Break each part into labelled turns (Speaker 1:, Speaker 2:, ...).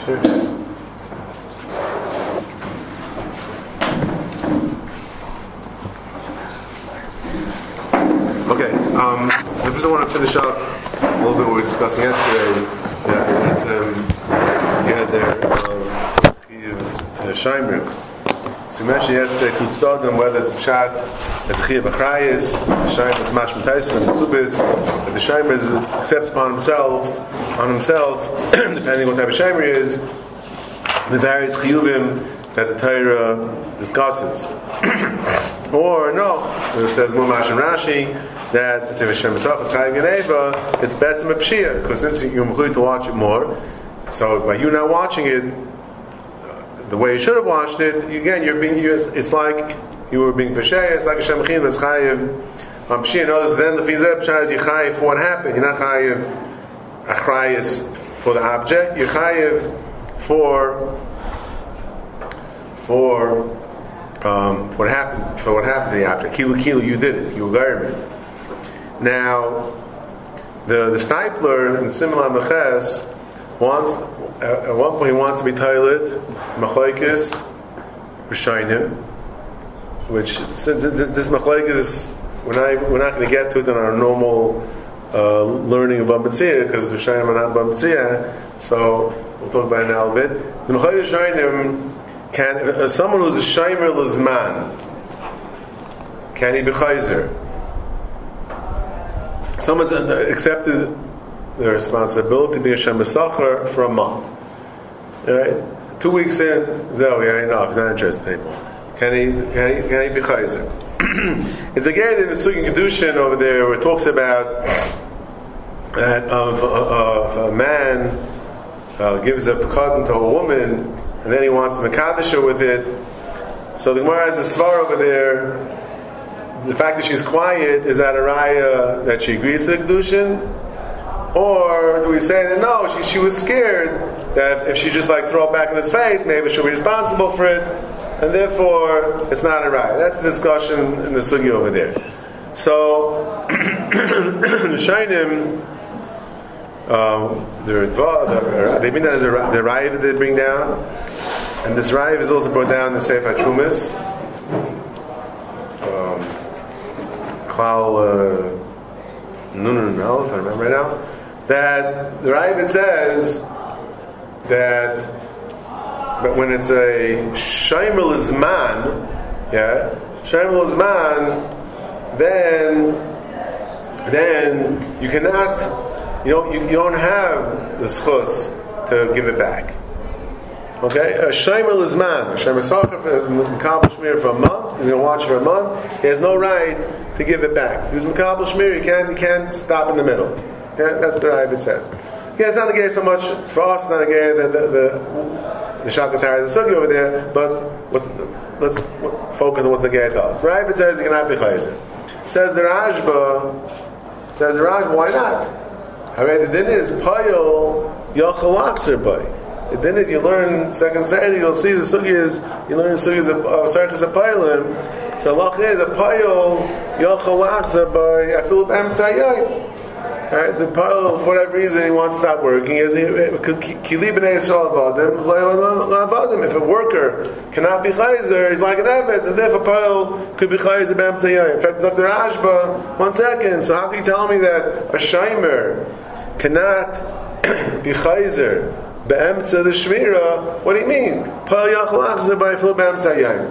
Speaker 1: Sure. Okay, so first I want to finish up a little bit what we were discussing yesterday. That's Shaimer. So we mentioned yesterday to Tzaddim whether it's Pshat as a Chiyuv Achrayis, the Shaimer is Mashma Taisis and Subis, but the Shaimer accepts upon himself, depending what type of Shaimer is, the various Chiyuvim that the Torah discusses. Or no, it says Mumash and Rashi that it's Hashem Masach is Chayiv Geneva, it's Betzim a Pshia, because since you're going to watch it more, so by you not watching it the way you should have watched it, again it's like you were being Pshia, it's like Hashem Chin was Chayiv Pshia. Notice then the Fizeh Pshia is you Chayiv for what happened. You're not Chayiv Achrayis for the object, you're Chayiv for what happened to the object. Kilu, you did it. You were garment. Now, the Stipler in Simla Meches wants at one point he wants to be titled Machlokes Rishonim, which this Machlokes we're not going to get to it in our normal learning of Bava Metzia because the Rishonim are not Bava Metzia. So we'll talk about it in a little bit. The Machlokes Rishonim. Can someone who's a Shaimer Lizman, can he be Chayzer? Someone's accepted the responsibility to be a Shaimer Sachar for a month. Right? 2 weeks in, Zoe, enough, he's not interested anymore. Can he be Chayzer? It's again in the Sugi Kedushin over there where it talks about that if a man gives a pekadon to a woman, and then he wants to Mekadosh with it. So the Gemara has a svar over there. The fact that she's quiet, is that a raya that she agrees to the Kedushin? Or do we say that no, she was scared that if she just throw it back in his face, maybe she'll be responsible for it, and therefore it's not a raya. That's the discussion in the sugi over there. So the Shainim, they mean that as the raya that they bring down. And this Raiv is also brought down in the Sefer Trumas. Klal Nun if I remember right now. That the Raiv it says that, but when it's a Shaimer Lizman, Shaimer Lizman, then you cannot, you don't have the schus to give it back. Okay, a Shaimer Lizman, a Shaimer Sachar is Mekabel Shmir for a month. He's going to watch it for a month. He has no right to give it back. He was Mekabel Shmir. He can't stop in the middle. Okay? That's the Raiv it says. Okay, it's not a gay so much for us. It's not a gay the Shakatar the Sugi over there. But let's focus on what the gay does. The Raiv it says you cannot be Chayzer. Says the Rashba. Why not? The din is Payol Yochel Akzer Bay. Then as you learn second Saturday, you'll see the sugyas. You learn the sugyas of Sarkas Apayilim. So Allah is a payol yochel lachza by afil b'emtzayay. Right, the payol for whatever reason he wants to stop working. As kili b'nei Yisrael avadim. If a worker cannot be chayzer, he's like an eved. So therefore payol could be chayzer b'emtzayay. In fact, Dr. Rashba, 1 second. So how can you tell me that a shaimer cannot be chayzer be'emtza the shmira? What do you mean? Pal yachal achzer by fil be'emtza yayin.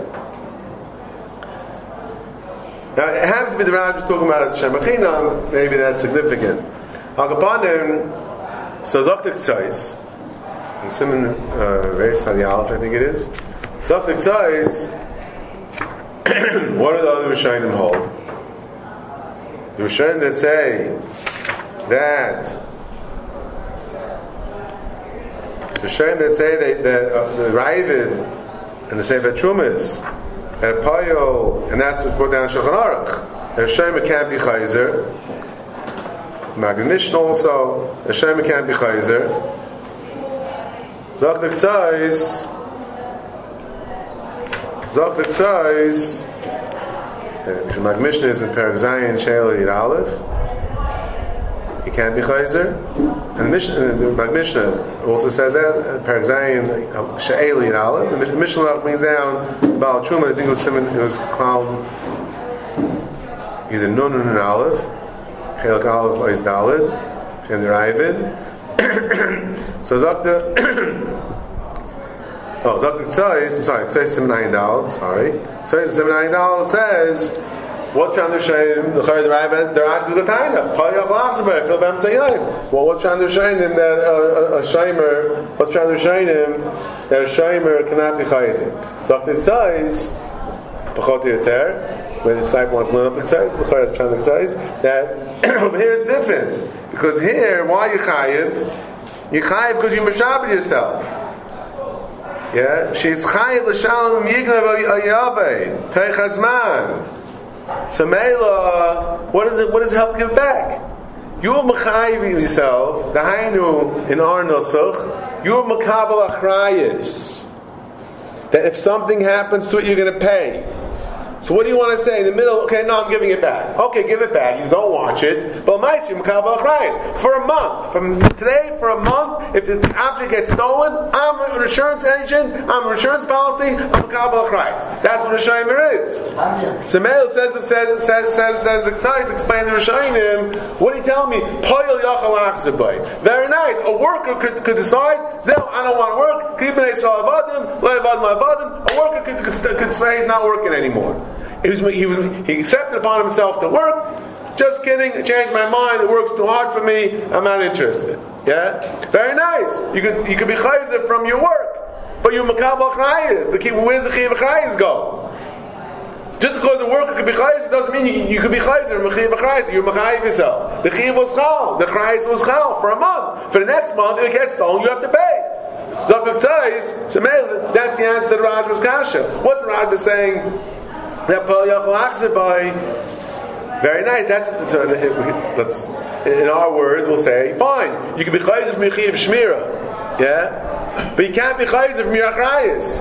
Speaker 1: Now it happens to be the Raj talking about Shemachinam. Maybe that's significant. Agapanim, so Zoktik Tzais, and Simon Reis Sadi Aleph, I think it is. Zoktik Tzais. What do the other Rishonim hold? The Rishonim that say that. The Rishonim that say that the Ravid and the Sefer Trumas that Payo, and that's what's brought down in Shulchan Aruch. The Rishonim can't be Chayzer. Magen Mishnah also. The Rishonim can't be Chayzer. Zoktik Tzais. Magen Mishnah is in Perek Zayin Sheil Yid Aleph. he can't be chayzer. And the Mishnah also says that Perek Zayin She'eli and Aleph. The Mishnah brings down Baal Truma. I think it was called either Nun and Aleph, Chelak Aleph Ois Daled, and the Ravid. So Zakta. Oh, Zakta Tzais. I'm sorry. Tzais Simenayin Daled. Sorry. Tzais Simenayin Daled says. What's trying to show him? The Ravid, they're out to be Taina. Payach Lachsabay. Feel bam sayayim. Well, what's trying to show him that a shamer? What's trying to show him that a shamer cannot be chayzik? Zakta Tzais. Pachot Yoter. When the sniper wants to learn up the Tzais, the Chayim is trying to Tzais. That over here it's different because here, why are you chayiv? You chayiv because you mashabed yourself. Yeah, she's chayiv l'shalom yignav ayabe teichazman. So Meila, what does it help give back? You're mechayiv yourself. The Hainu in our Nusach, you're makabel achrayis. That if something happens to it, you're going to pay. So what do you want to say in the middle? Okay, no, I'm giving it back. Okay, give it back. You don't watch it. But for a month, from today for a month, if the object gets stolen, I'm an insurance agent. I'm an insurance policy. I'm a That's what a shamer is. So Meil says the Tzais explain the Rishonim. What are you telling me? Very nice. A worker could decide. I don't want to work. A worker could say he's not working anymore. He accepted upon himself to work. Just kidding, I changed my mind. The work's too hard for me. I'm not interested. Yeah, very nice. You could be chayzer from your work, but you makabel achrayis. Where's the chiyav achrayis go? Just because a worker could be chayzer doesn't mean you could be chayzer and chiyav achrayis. You're machayiv yourself. The chiyav was chal. The achrayis was chal for a month. For the next month, if it gets stolen, you have to pay. Zakuk tais. So that's the answer that Raj was kasha. What's Raj saying? That very nice. That's in our words. We'll say, fine. You can be chayzer from your chiyav shmira, yeah, but you can't be chayzer from your achrayis.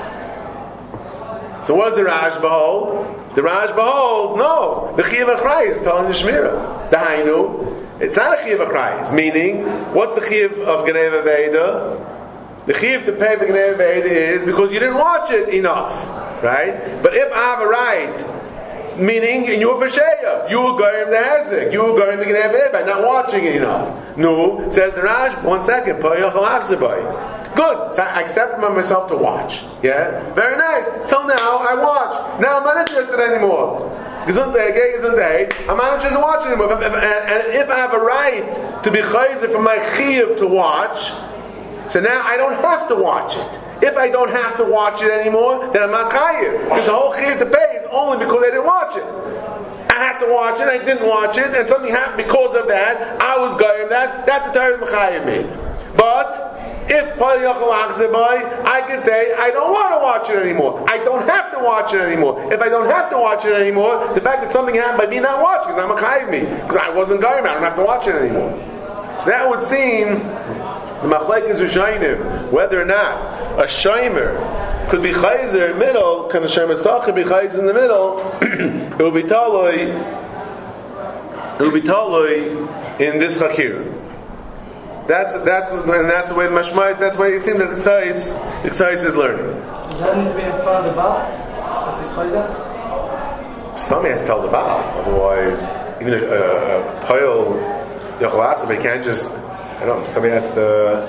Speaker 1: So what does the Raj behold? The Raj beholds no. The chiyav achrayis is telling the shmira. The hainu. It's not a chiyav achrayis. Meaning, what's the chiyav of Geneva Veda? The chiyav to pay for Geneva Veda is because you didn't watch it enough, right? But if I have a right, meaning in your Pesheya, you were going the Hezek, you were going the Geneva Veda by not watching it enough. No, says the Raj, 1 second, good, so I accept myself to watch. Yeah? Very nice. Till now, I watch. Now I'm not interested anymore. I'm not interested in watching anymore. And if I have a right to be chayzer from my chiyav to watch, so now I don't have to watch it. If I don't have to watch it anymore, then I'm not chayiv. Because the whole chiyav to pay is only because I didn't watch it. I had to watch it, I didn't watch it, and something happened because of that. I was going that. That's a Torah mechayiv me. But if I could say I don't want to watch it anymore. I don't have to watch it anymore. If I don't have to watch it anymore, the fact that something happened by me not watching is not mechayiv me because I wasn't going. I don't have to watch it anymore. So that would seem. The machlekes Rishonim, whether or not a shomer could be chayzer in the middle, can a shomer sacher be chayzer in the middle? It will be taloi. It will be taloi in this chakir. That's the way the mashmais. That's why it seems that the tzais is learning.
Speaker 2: Does that need to be in front of the Baal? If he's chayzer?
Speaker 1: Somebody has to tell the Baal. Otherwise, even a pile yochel they can't just. I don't know. Somebody has to.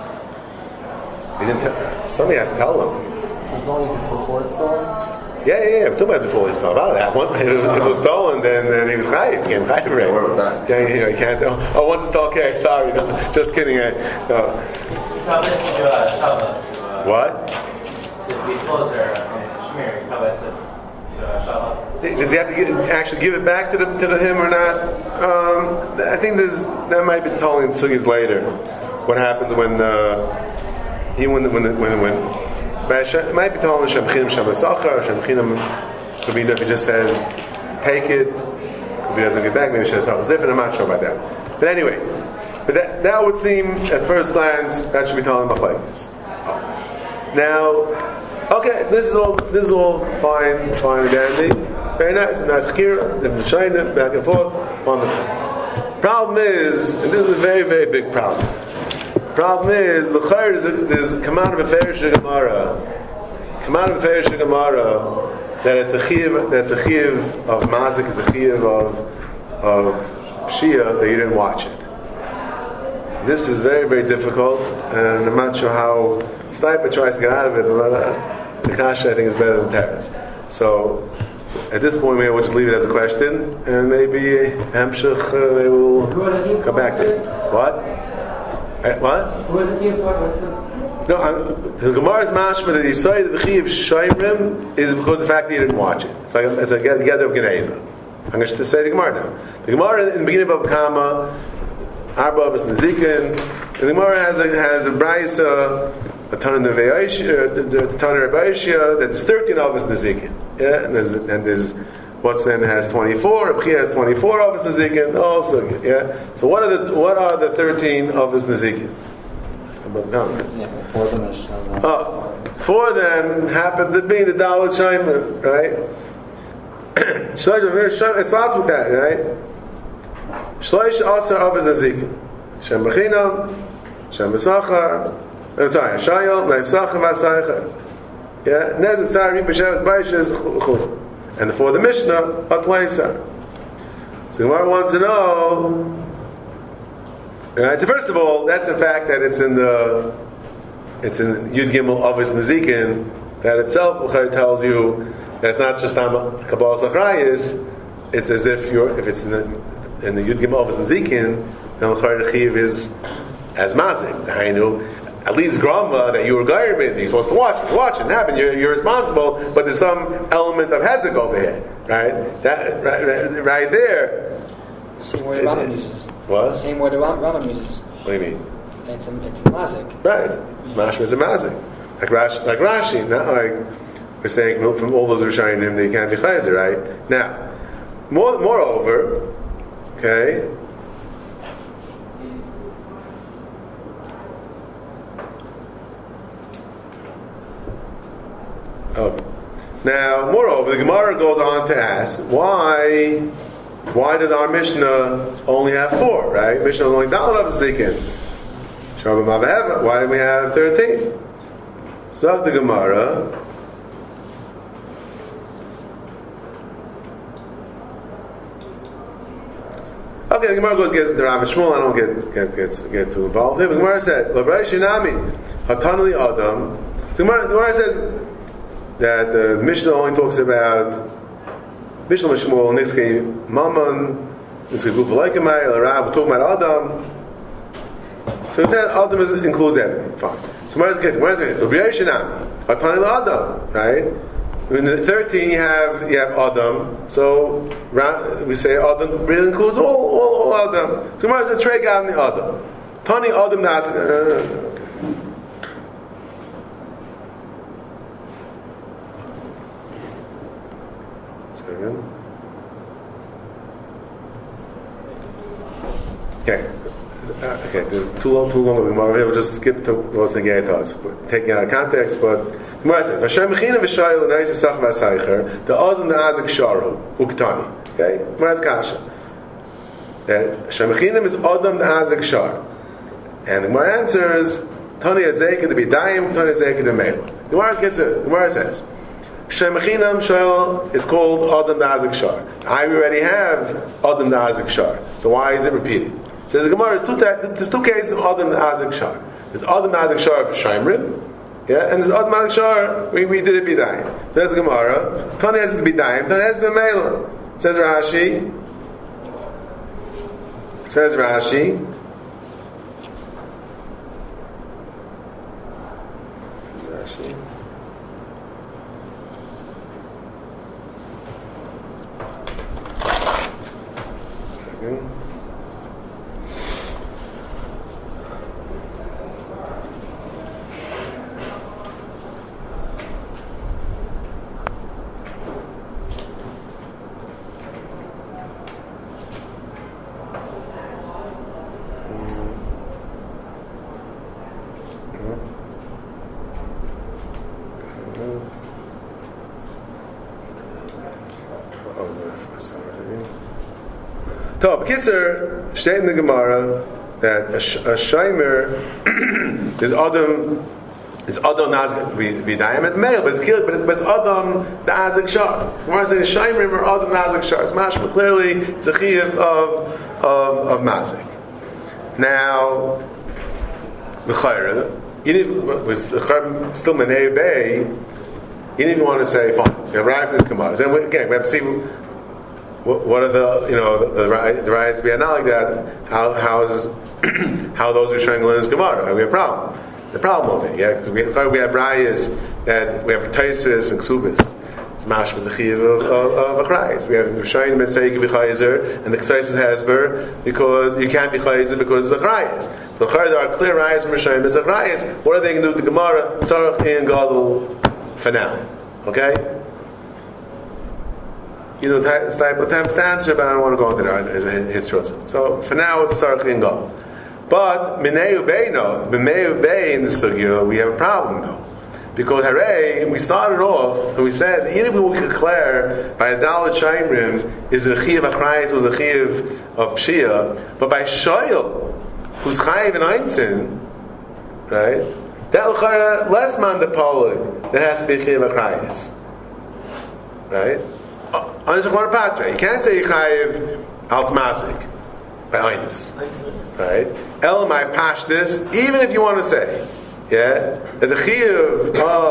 Speaker 1: Somebody has to tell them.
Speaker 3: So it's only if it's before it's stolen.
Speaker 1: Yeah. I'm talking about before it's stolen. About that. If it was stolen, then he was chayiv. He became chayiv. Right?
Speaker 3: What about that?
Speaker 1: Yeah, you can't say, oh, once it's stolen, okay, sorry. No, just kidding. No. What?
Speaker 4: To be closer in Shmir, you probably have to.
Speaker 1: Does he have to actually give it back to him or not? I think that might be told in sugis later. What happens when it might be told in Shemchinim Shemasacher, Shemchinim could be if he just says take it, could be doesn't give it back. Maybe Shemasacher is different. I'm not sure about that. But anyway, that would seem at first glance that should be told in Machlekes. Now. Okay, this is all fine and dandy. Very nice, nice chakira, different shayna, back and forth, wonderful. Problem is, and this is a very, very big problem. Problem is, the chayr there's command of Beferish Gemara. Command of Beferish Gemara that it's a chiyuv, that's a chiyuv of mazik, it's a chiyuv of Shia that you didn't watch it. This is very, very difficult, and I'm not sure how Sniper tries to get out of it, but the kasha I think is better than Teretz. So at this point, maybe we'll just leave it as a question, and maybe Hamshach they will come back to it. What? What?
Speaker 2: Who is it here for?
Speaker 1: No, the Gemara's mashma that he saw that the chiyuv shayrim is because of the fact that he didn't watch it. It's a gather of Geneva. I'm going to say the Gemara now. The Gemara in the beginning of Kama, Arba of Nezikin, and the Gemara has a brayso, a ton of the ton of Rebbeishia that's 13 of Nezikin. Yeah, and there's what's then has 24. Rabbi has 24 of Nezikin also. Yeah. So what are the 13 of Nezikin?
Speaker 3: Yeah, for the Mishnah.
Speaker 1: Four of them happen to be the Dalit Shaimrim, right? It starts with that, right? Shloish Asar Avos Nezikin, Shem Bechinam, Shem Besachar. I'm sorry, Shayol, Neisachar, Vasaychar. Yeah, Nezik Sari, B'Shavas Baishas, Chul. And for the Mishnah, Atlaisa. So the Gemara wants to know. Right, so first of all, that's the fact that it's in Yud Gimel Avos Nezikin, that itself tells you that it's not just Kabbalah Sachrayis, it's as if it's in the Yud Gimel Avos Nezikin, then the Chiyuv is as Mazik. I know, at least Grama, that you were Gairabit, you're supposed to watch it happen, you're responsible, but there's some element of Hezek over here, right? That right there.
Speaker 5: Same word the Rambam uses.
Speaker 1: What?
Speaker 5: Same word the Rambam uses.
Speaker 1: What do you mean?
Speaker 5: It's a mazik.
Speaker 1: Right, it's mashma is a mazik. Like Rashi, not like we're saying from all those Rishonim they can't be chayzer, right? Now, moreover, okay. Oh. Now, moreover, the Gemara goes on to ask, why does our Mishnah only have 4, right? Mishnah only Daled of Zikin. Why do we have 13? So the Gemara. Okay, the Gemara gets to Rav Shmuel. I don't get too involved here. The Gemara said, "L'brei shinami hatanli adam." So the Gemara said that the Mishnah only talks about Mishnah Shmuel, Nixke Mammon, Nixke Gufalaikemai, El Rab, we're talking about Adam. So he said Adam includes everything. Fine. So where's the case? L'brei shinami hatanli Adam, right? In the 13 you have Adam, so we say Adam really includes all Adam. So Gemara says Trey Gavni Adam, Tani Adam Nas. Okay, this is too long. We'll just skip to what's the Gaitas. We're taking it out of context, but Gemara says, "Vashem mechina v'shayil l'nayis v'sach v'asaycher the ozim the azik sharu uktani." Okay, Gemara's kasha. That Vashem mechina is adam the azik shar, and the Gemara answers, "Tani azeka to be daim, tani azeka to meila." Gemara says, "Vashem mechina shayil is called adam the azik shar." I already have adam the azik shar, so why is it repeated? Says the Gemara, there's two cases of Adam Azik Shar. There's Adam Azik Shar for Shaimrim, yeah, and there's Adam Azik Shar we did it B'dayim. Says the Gemara, Tani has to be B'dayim, Tani has to be Meila. Says Rashi. So, B'kitzer, state in the Gemara that a Shomer is Adam Nazik B'dayim. It's male, but it's Adam Nazik Shar. Gemara says Shomer or Adam Nazik Shar. It's mashma. Clearly, it's a chiyuv of Mazik. Now, the Chayra, was the Chayra still Menei Bay? You didn't even want to say, fine, we arrived at this Gemara. Then again, we have to see what are the rayas be analog that how those are showing in this Gemara. We have a problem. The problem of it, because we have rayas that we have Taisus and Ksubis. It's mashma zechiv of achrayis. We have Rishayim that say you can be chayizer, and the Ksaisis hasber because you can't be chayizer because it's achrayis. So there are clear rayas from Rishayim that's achrayis. What are they going to do with the Gemara? Tzarach in Gadol for now. Okay? It's type of time answer, but I don't want to go into that as a history. So for now, it's Tzarach in Gadol. But Mineu Bey in the Sugya, we have a problem though. Because Hare, we started off and we said, even if we could declare by a Dalet Shaimrim is a Chiv Achrayis, was a Chiv of Pshia, but by Shoyel, who's Chayiv and Einzin, right? That L'chara less man the Polud that has to be Chiv Achrayis. Right? On the Patra, you can't say Chayiv Alts Mazik by Einus. Right? Elamai Pashtis, even if you want to say, that the chiyuv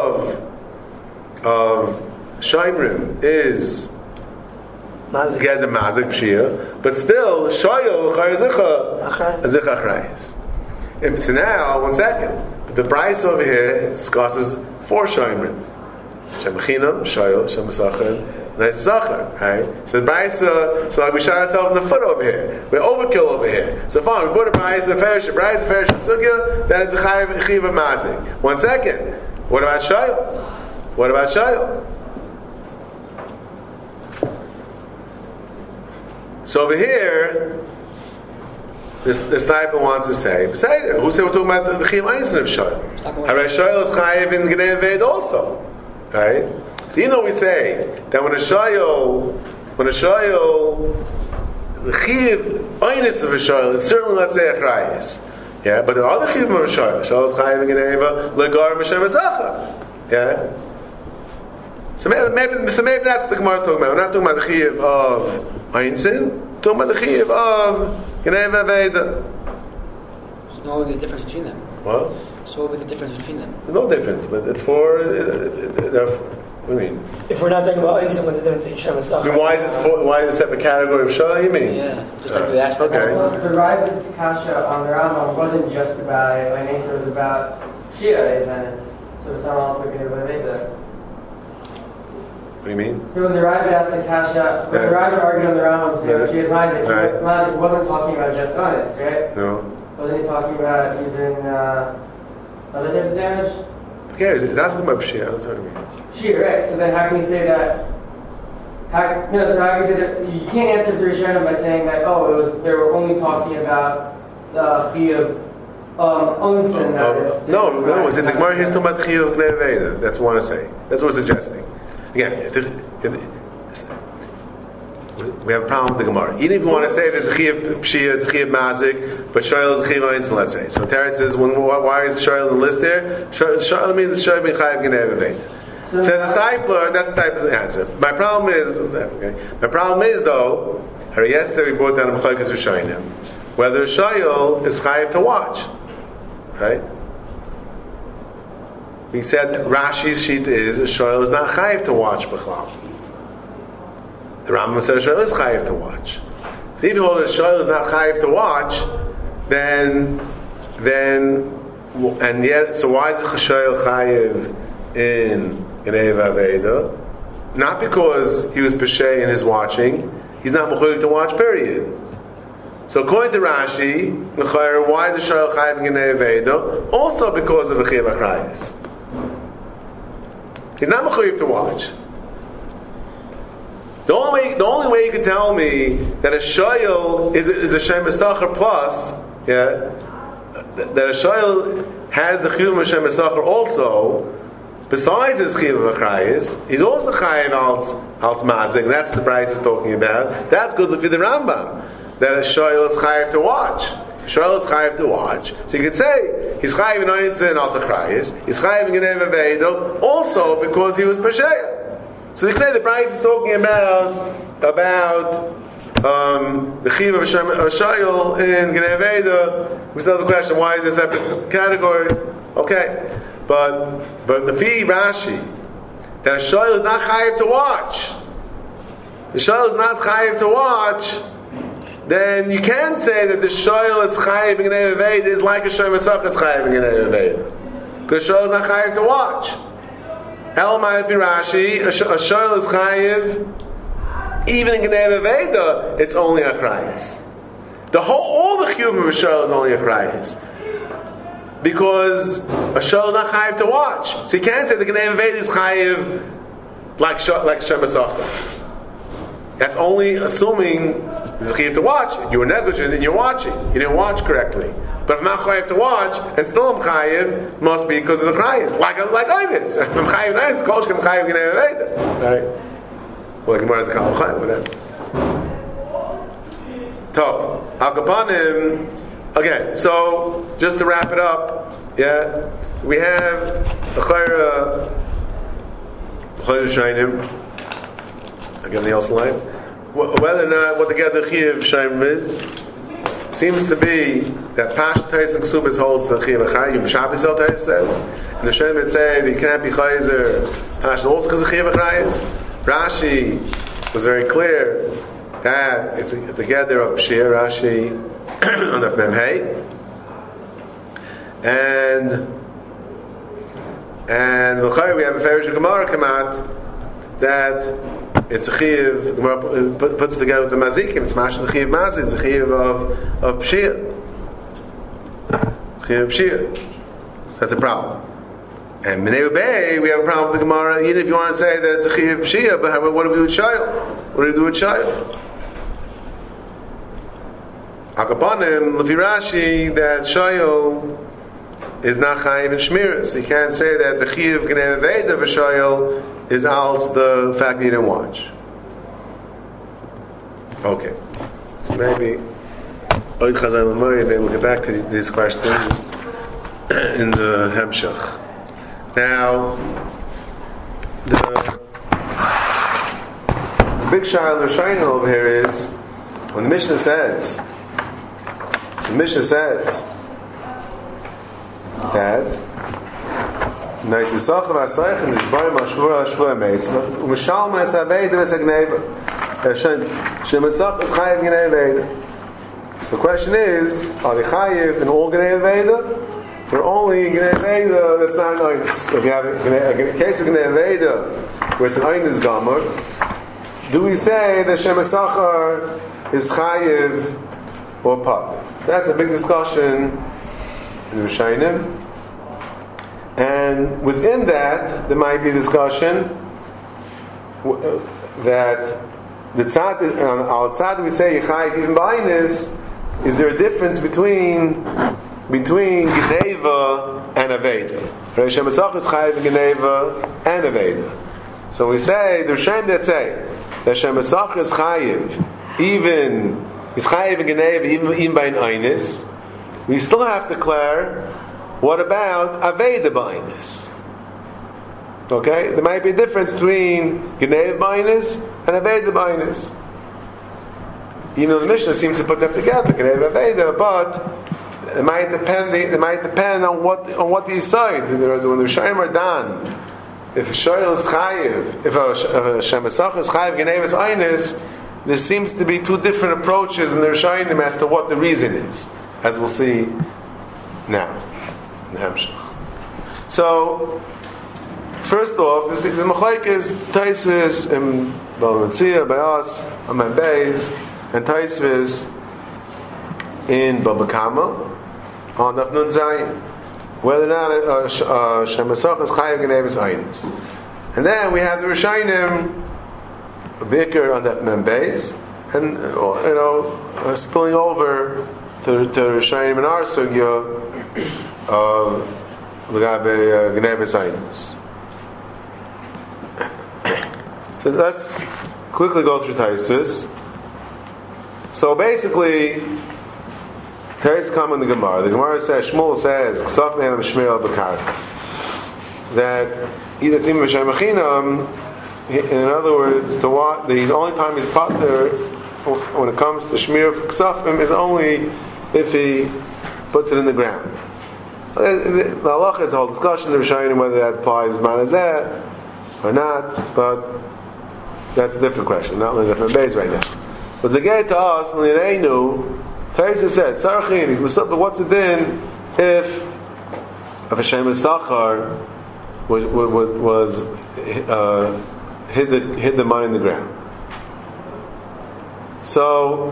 Speaker 1: of Shaimrim is he has a mazik pshia, but still shoyel chayizicha achrayis. So now, 1 second, the price over here discusses 4 Shaimrim: Shemachinam, shoyel, Shemasacher, Zachar, right? So the Brisa, so like we shot ourselves in the foot over here. We're overkill over here. So fine, we put a Brisa, a Ferish, Sugya, that is a Chiv of Mazik. 1 second. What about Shayel? So over here, this sniper wants to say, who said we're talking about the Chiv Einstein of Shayel? Shayel is Chayiv in Gnei Ved also, right? So even though we say that when a shayol, the chiv einus of a shayol is certainly, let's say, achrayis, but there are other chiv of a shayol. Shayol is chayiv in geneva legar m'shem esacha, So maybe that's what the Gemara is talking about. We're not talking about the chiv of einsin, we're talking about the chiv of geneva veda.
Speaker 5: So what would be the difference between them?
Speaker 1: What?
Speaker 5: So what would be the difference between them?
Speaker 1: There's no difference, but it's for. What do you mean?
Speaker 2: If we're not talking about instant, what's the difference between Shem and Sachar?
Speaker 1: I mean, why is it a separate category of Shah? You mean?
Speaker 5: Yeah, just like we asked.
Speaker 1: Okay.
Speaker 6: Well, the Ravid's Kasha on the Rambam wasn't just about Einesa, it was about Shia, so it's not also going to relate that.
Speaker 1: What do you mean?
Speaker 6: When the Ravid asked the Kasha, when the Ravid argued on the Rambam, saying Shia's Mazik, Mazik wasn't talking about just honest, right?
Speaker 1: No.
Speaker 6: Wasn't he talking about even other types of damage?
Speaker 1: Who cares? That's talking about Shia. That's what I mean.
Speaker 6: Shia, right? So then how can you say that? So how can you say that? You can't answer the Rishonim by saying that they were only talking about the Chiyuv Onsen.
Speaker 1: No. Is it the Gemara here is talking about Chiyuv Gnei Veda? That's what I want to say. That's what it's suggesting. Again, we have a problem with the Gemara. Even if you want to say there's a Chiyuv Pshia, it's a Chiyuv Mazik, but Shoyel is a Chiyuv Einstein, let's say. So Teretz says, why is Shoyel in the list there? Shoyel means it's Shoyel bin Chayiv Gnei Veda. Says a stipler, that's the type of answer. My problem is though, yesterday we brought down a Mechaikas Rishayim, whether Shoyel is Chayiv to watch. Right? We said Rashi's sheet is a Shoyel is not Chayiv to watch B'chlal. The Rambam said a Shoyel is Chayiv to watch. So if you hold that a Shoyel is not Chayiv to watch, so why is the Shoyel Chayiv in Geneva Veda? Not because he was Peshay in his watching, he's not Mechuyev to watch, period. So according to Rashi, why is the Shoyel Chayiv in Geneva Veda? Also because of a Chiyav Achrayis. He's not Mechuyev to watch. The only way you can tell me that a Shoyel is a Shem Esachar plus, that a Shoyel has the Chiyuv of Shem Esachar also, besides his Chiyuv of Achrayis, he's also Chayiv Alts Mazik, and that's what the Bryce is talking about. That's good for the Rambam. that a shoyl is chayiv to watch. Shoyl is chayiv to watch. So you could say he's chayiv in Einzeh and also Chrayis. He's chayiv in Geneva Veido also because he was Pesheya. So they say the Bryce is talking about the chiv of a shoyl in Geneva Veido. We still have the question: why is this a separate category? Okay, but the Fi Rashi that a shoyl is not chayiv to watch. The shoyl is not chayiv to watch. Then you can't say that the shoyl that's chayiv in Geneva Veido is like a shoyl Masach that's chayiv in Geneva Veido, because shoyl is not chayiv to watch. Elamai Fi Rashi, a shoyl is chayiv even in Geneva Veido. It's only a chrayis. All the chiyuvim of a shoyl is only a chrayis, because a shoyl is not chayiv to watch. So you can't say the Geneva Veido is chayiv like shoyl Masach. That's only assuming there's a chiyuv to watch. You were negligent in your watching. You didn't watch correctly. But if I'm not chayiv to watch, and still I'm chayiv, must be because of the chayis. Like Einis. If I'm chayiv in Einis, Kolshk I'm chayiv in Geneva. Right? Well, the Gemara is the Kal Chayiv, whatever. Top. Al-Kapanim. Okay, so, just to wrap it up, yeah, we have the Chayra Shainim. Again, the also line. Whether or not what the Gather Chiv Shainim is, seems to be that Pash Tais and Ksubis holds the Chiv Achayim. Shabbos El Tais says, and the Shainim would say that you can't be Chayzer Pash also because of Chiv Achayim. Rashi was very clear that it's a gather of Shir. Rashi on the Memhei, and we have a Farish Gemara come out that it's a chiv. Gemara puts it together with the mazikim. It's mash the chiv mazik. It's a chiv of pshia. It's a chiv of pshia. So that's a problem. And Minei Ubei, we have a problem with the Gemara. Even if you want to say that it's a chiv of pshia, but what do we do with shayil? What do we do with shayil? Akapanim Lefi Rashi that shayil is not chayiv in shmiras. So you can't say that the chiv Geneva Veido of a shayil is als the fact that you didn't watch. Okay. So maybe we'll get back to these questions in the Hemshach. Now, the big shayla they're shining over here is when the Mishnah says that Nice Yisachar V'Asaychim Nishbar Mashvur Hashvur Meisma Umeshal Mes Haveidah V'Segneva Shemasach is Chayiv Gnei Veidah. So the question is, are they Chayiv in all Gnei Veidah, or only Gnei Veidah that's not an Einus? So if you have a case of Gnei Veidah where it's an Einus Gomer, do we say that Shemasachar is Chayiv or Pater? So that's a big discussion in the Shainim. And within that, there might be a discussion that the tzad, al tzad we say Yechayiv even b'Einus. Is there a difference between Geneva and Aveda? Reish Masach is Chayiv Geneva and Aveda. So we say the Rishonim that say that Shemasach is Chayiv even Geneva even by an Einus. We still have to declare. What about Aveda b'Einus? Okay, there might be a difference between Geneva b'Einus and Aveda b'Einus. Even though the Mishnah seems to put them together, Geneva Aveda, but it might depend on what they decide. When the Rishonim are done, if a Shoyl is Chayiv, if a Shemasach is Chayiv Geneva's Einus, there seems to be two different approaches in the Rishonim as to what the reason is, as we'll see now. So, first off, the Machlaik is Taisvis in Balmatzia, Bayas, Aman Beis, and Taisvis in Babakama on Daf Nun Zayin. Whether or not Shemasach is Chayiv Geneva's Einus. And then we have the Rishonim, Bikr on Daf Nun Beis, and spilling over to Rishonim and our Sugya of L'gabe Geneva's Einus. So let's quickly go through Taisvis. So basically, Teres come in the Gemara. The Gemara says, Shmuel says, Ksaf me'anam shmir al b'karka. That either tzim v'shem achinam, in other words, the only time he's potter when it comes to shmir of ksafim is only if he puts it in the ground. The halacha is a whole discussion of Rishonim whether that applies manazeh or not, but that's a different question. Not only different base right now. But the get to us, L'Neinu, Teresa said, Sarachin, he's Masab, but what's it then if Hashem Sachar was hid the money in the ground? So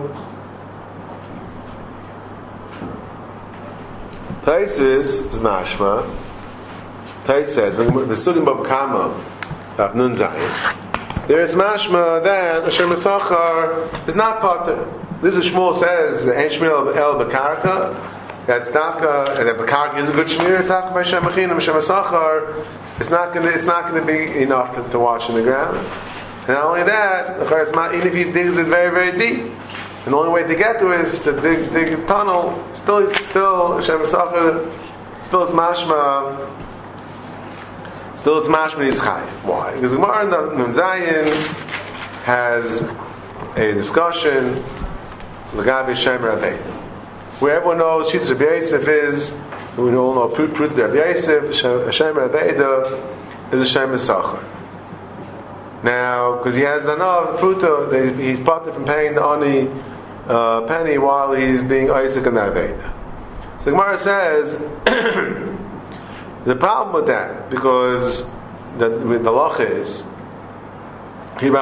Speaker 1: Taisus is mashma. Tais says the Sugim Bab Kama of Nun Zayin. There is mashma that Hashem Sachar is not potter. This is Shmuel says Ein Shmir El Bekarka. That's Dafka, and that Bekarka is a good Shmir. It's Dafka by Hashem Achinam Hashem Sachar. It's not going to be enough to wash in the ground. And not only that, even if he digs it very, very deep, and the only way to get to it is to dig a tunnel. Still Hashem Sachar, still it's mashma. Still it's mashma is chai. Why? Because the Gemara in Nun Zayin has a discussion L'gabi Shem Rabbeinu, where everyone knows Shitz Rabbi Yosef is. We all know Prut Rabbi Yosef. Hashem Rabbeinu is Hashem Sachar. Now, because he has the Nav Pruta, he's potter from paying the Ani penny while he's being Isaac and Aveda. So the Gemara says the problem with that, because the lach is Hashem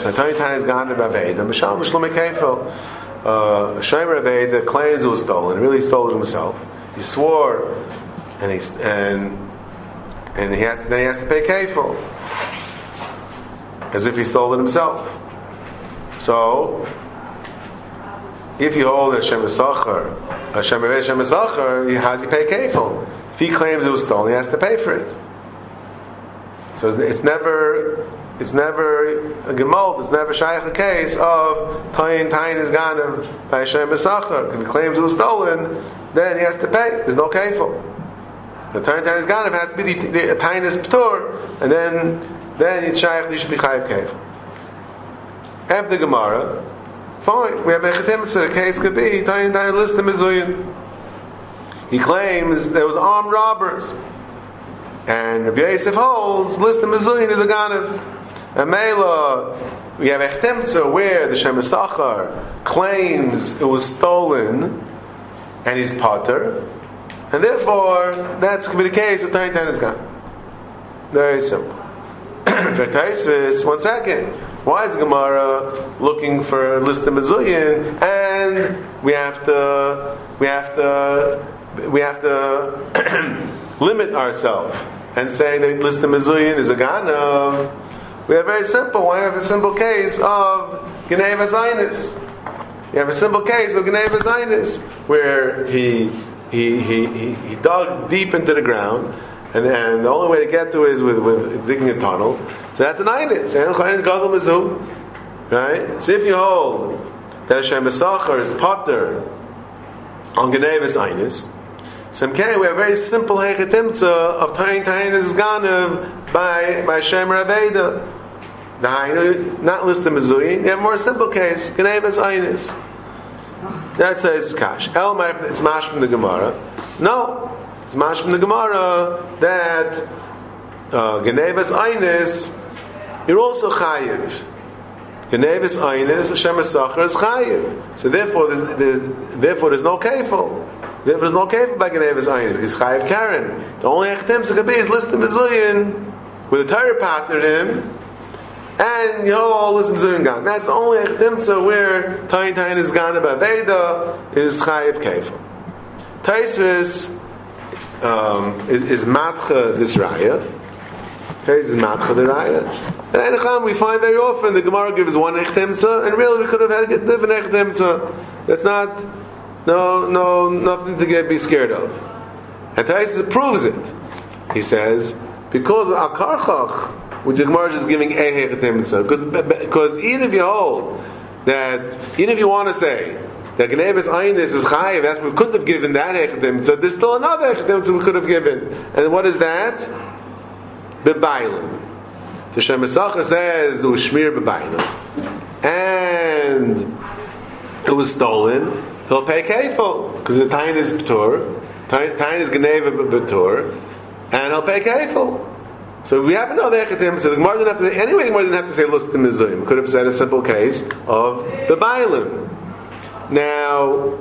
Speaker 1: Aveda claims it was stolen. Really, he stole it himself. He swore, and he has to pay kefil, as if he stole it himself. So, if you hold Hashem Sachar, he has to pay kefil. If he claims it was stolen, he has to pay for it. So it's never a gemalt. It's never shaykh a case of tayin is ganav by Hashem Sachar. If he claims it was stolen, then he has to pay. There's no kefil. The tayin is ganav has to be the tayin is ptur, and then it's shaykh. You should be chayiv kefil. After the Gemara, fine. We have a chetem. So the case could be tayin list the mizuyin. He claims there was armed robbers, and Rabbi Yosef holds list the mizuyin is a ganav. And Mela, we have a chetemtza where the Shem Sachar claims it was stolen, and he's potter, and therefore that's going to be the case of tayin is ganav. Very simple. For Taisvis, 1 second. Why is the Gemara looking for a list of mizuyin, and we have to limit ourselves and say that list of mizuyin is a ganav? We have very simple. Why have a simple case of Genei Vazainis? You have a simple case of Genei Vazainis where he dug deep into the ground, and the only way to get to it is with digging a tunnel. So that's an Einis. Right? So if you hold that Hashem Sachar is potter on Genei Vazainis, so we have a very simple hechetimtza of tayin is ganav by Shem Raveda. Not list the mizuyin. You have a more simple case. Genei Vazainis. That says kash. It's mash from the Gemara. No, it's mash from the Gemara that Genei Vazainis you're also chayiv. Genei Vazainis Hashem Sachar is chayiv. So therefore there's no kefil. There's no kefil by Genei Vazainis. He's chayiv Karen. The only echtem could be is list the mizuyin with the Torah pattered him, and list the mizuyin gan. That's the only echtem where tayin is gan about Veda is chayiv kefil. Taisvis is matcha this raya. Taisvis is matcha the raya. And Einacham we find very often the Gemara gives one echtemza, and really we could have had a different echtemza. That's not. No, nothing to be scared of. And Taisus proves it. He says, because Al Karchach, which the Gemara is just giving a hechetimtza, because even if you hold that even if you want to say that Gnevas Einis is Chayiv, that's we couldn't have given that Hechdim, so there's still another Hechdim so we could have given. And what is that? Bebailim. The Shem Esacha says it was Shmir Bebailim. And it was stolen, he'll pay Kefil, because the Tain is B'tur, Tain is Gneva B'tur, and he'll pay Kefil. So we have another Echetim, so the Gemara didn't have to say, anyway the Gemara didn't have to say Lust the Mizuyim. We could have said a simple case of the Bailim. Now,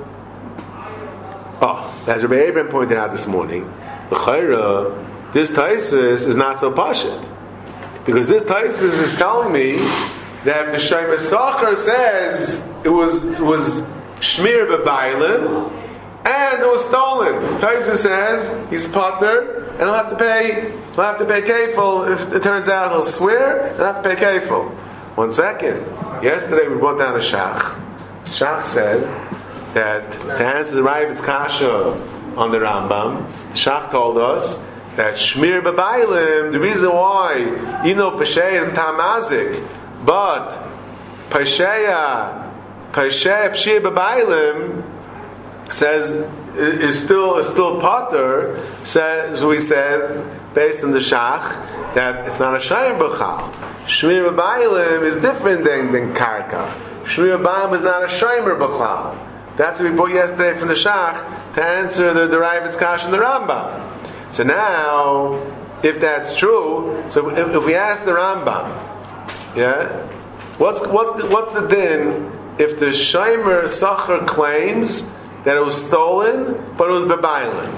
Speaker 1: as Rabbi Abraham pointed out this morning, the Chayra, this Taisus is not so pashit. Because this Taisus is telling me that if the Shem Esachar says it was Shmir B'Bailim, and it was stolen. Taisus says he's potter, and he'll have to pay kefil if it turns out he'll swear. He'll have to pay kefil. 1 second. Yesterday we brought down a shach. Shach said that to answer the Ravid's kasha on the Rambam, the shach told us that Shmir B'Bailim, the reason why, even though Pesheya and Tamazik, but Pesheya Pshir B'Bailim says is still potter. Says we said based on the shach that it's not a shayim b'chal. Shmir b'baylim is different than karka. Shmir b'baylim is not a shayim b'chal. That's what we brought yesterday from the shach to answer the Ravid's kash and the Rambam. So now, if that's true, so if we ask the Rambam, what's the din if the Shaimer Sachar claims that it was stolen, but it was bebailin?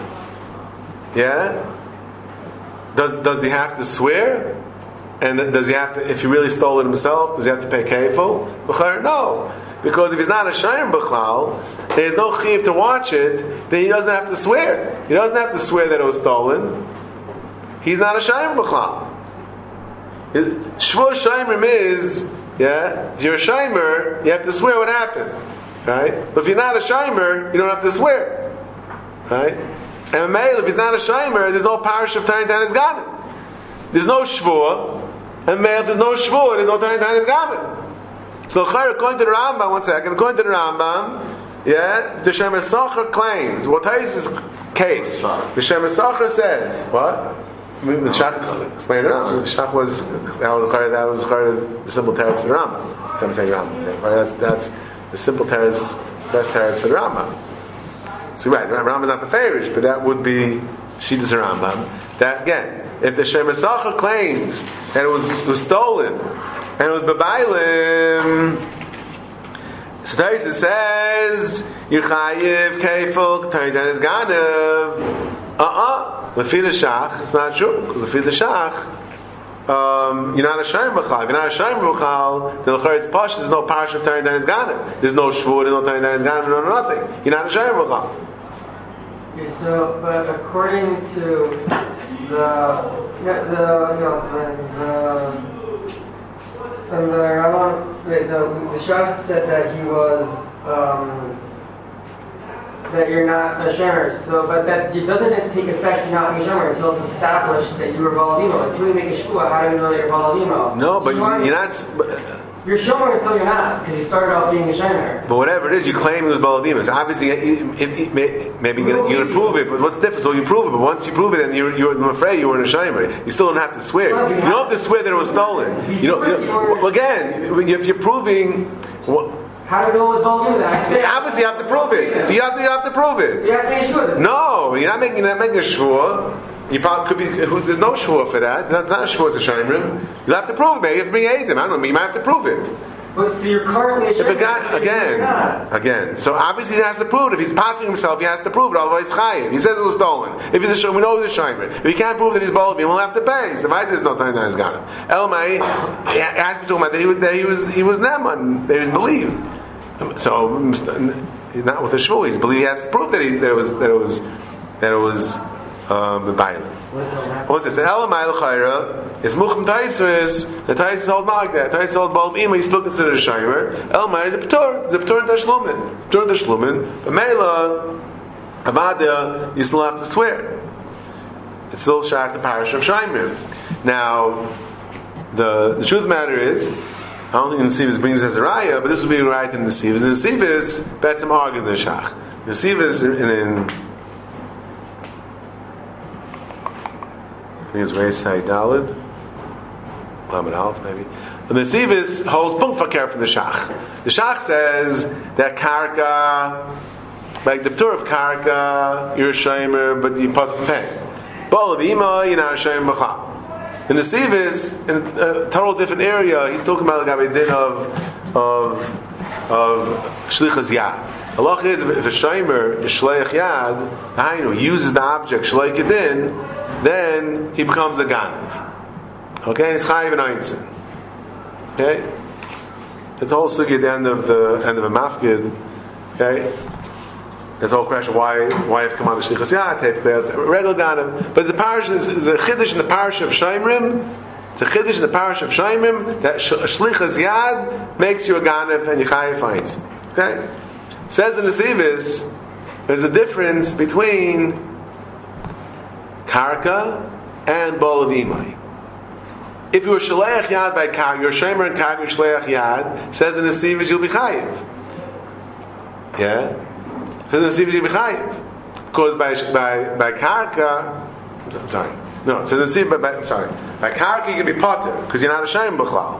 Speaker 1: Does he have to swear? And does he have to, if he really stole it himself, does he have to pay kefil? No. Because if he's not a shayim b'chlal, there's no chiv to watch it, then he doesn't have to swear. He doesn't have to swear that it was stolen. He's not a shayim b'chlal. Shvur shayimim is, if you're a shaymer, you have to swear what happened. Right? But if you're not a shimer, you don't have to swear. Right? And male, if he's not a shimer, there's no parish of Tani Tanis Gamin. There's no shvur. And male, if there's no shvur, there's no Tani Tanis Gamin. So according to the Rambam, 1 second, according to the Rambam, the Shem Esacher claims, what is his case? The Shem Esacher says, what? The Shach explained the Rambam. The Shach was the simple teretz for the Rambam. Some say Rambam. That's the simple teretz, best teretz for the Rambam. So right, the Rambam is not beferish, but that would be Shittas Rambam. That again, if the Shem Esacher claims that it was stolen and it was bebailim, so Taisa says Yerchayiv Kefil Taidan is Ganav. Lefi the Shach, it's not true because lefi the Shach. You're not a shayim b'chal. If you're not a shayim b'chal, then the it's posh. There's no parish of Tani Danis Ganim. There's no shvur. There's no Tani Danis Ganim. No nothing. You're not a shayim b'chal.
Speaker 6: Okay, so, but according to the Shach said that he was that you're not a shemer. So, but that it doesn't take effect. You're not a shemer until it's established that you were baladimo. Until you make a shvua, how do you know that you're baladimo?
Speaker 1: No, but you're not.
Speaker 6: You're shomer until you're not, because you started off being a shemer.
Speaker 1: But whatever it is, you claim it was baladimo. So obviously, maybe you're going to prove it. But what's the difference? So you prove it. But once you prove it, then I'm afraid you were in a shemer. You still don't have to swear. You don't have to swear that it was stolen. Well, again, if you're proving.
Speaker 6: How do you know it was baladimo?
Speaker 1: Obviously, you have to prove it. So you have to prove it.
Speaker 6: So you have to make a shvua.
Speaker 1: No, you're not making a shvua. You probably could be. There's no shvua for that. That's not a shvua. It's a shayimrim. You'll have to prove it. Maybe you have to bring Eidim. I don't know. You might have to prove it.
Speaker 6: But so you're currently a
Speaker 1: shayimrim. Again. So obviously he has to prove it. If he's patting himself, he has to prove it. Otherwise, chayiv. He says it was stolen. If he's a shayimrim, we know he's a shayimrim. If he can't prove that he's baladimo, we'll have to pay. So if I did no time, he's got him. Elmai asked me to him that he was neman. That he was believed. So not with a shvua. He's believed. He has to prove that it was violent. What's this? Elamai l'chayra. It's mucham taisers. The taisers holds not like that. Taisers holds bal b'ima. He's still considered a shaymer. Elamai is a p'tur. It's a p'tur in tashlumin. P'tur in tashlumin. But meila avada, you still have to swear. It's still shak the parish of shaymer. Now, the truth of the matter is, don't think the Nesivus brings as a raya, but this will be right in the Nesivus. The Nesivus, Betzim argues in the Shach. The Nesivus in I think it's Reisai Dalid, Lamed Aleph maybe. And the Nesivus holds Punkt Fakir from the Shach. The Shach says that Karka, like the Ptur of Karka, you're a Shomer, but you put from pay. Bol of Ima, you're not a Shomer B'chal. The Nesivus, in a total different area, he's talking about the din of Shlichas Yad. The law is if a Shomer is Shleich Yad, he uses the object Shleich Yadin, then he becomes a Ganav. Okay, and it's Chayiv and Einzin. Okay, it's a whole sugi at the end of a mafkid. Okay, there's a whole question why you have to come on the Shlichas Yad typically as a regular Ganav. But it's a chiddush in the parish of Shomrim. It's a chiddush in the parish of Shomrim that Shlichas Yad makes you a Ganav and you Chayiv Einzin. Okay, says the Nesivus, there's a difference between Karka and Bol of Imai. If you were Shaleach Yad by Karka, you're Shomer and Karka, you're Shaleach Yad, says in the Nesivus you'll be Chayiv. Yeah? Says in the Nesivus you'll be Chayiv. Because by Karka, I'm sorry. No, it says in the Nesivus, by Karka you can be Potter, because you're not a Shomer B'chlal.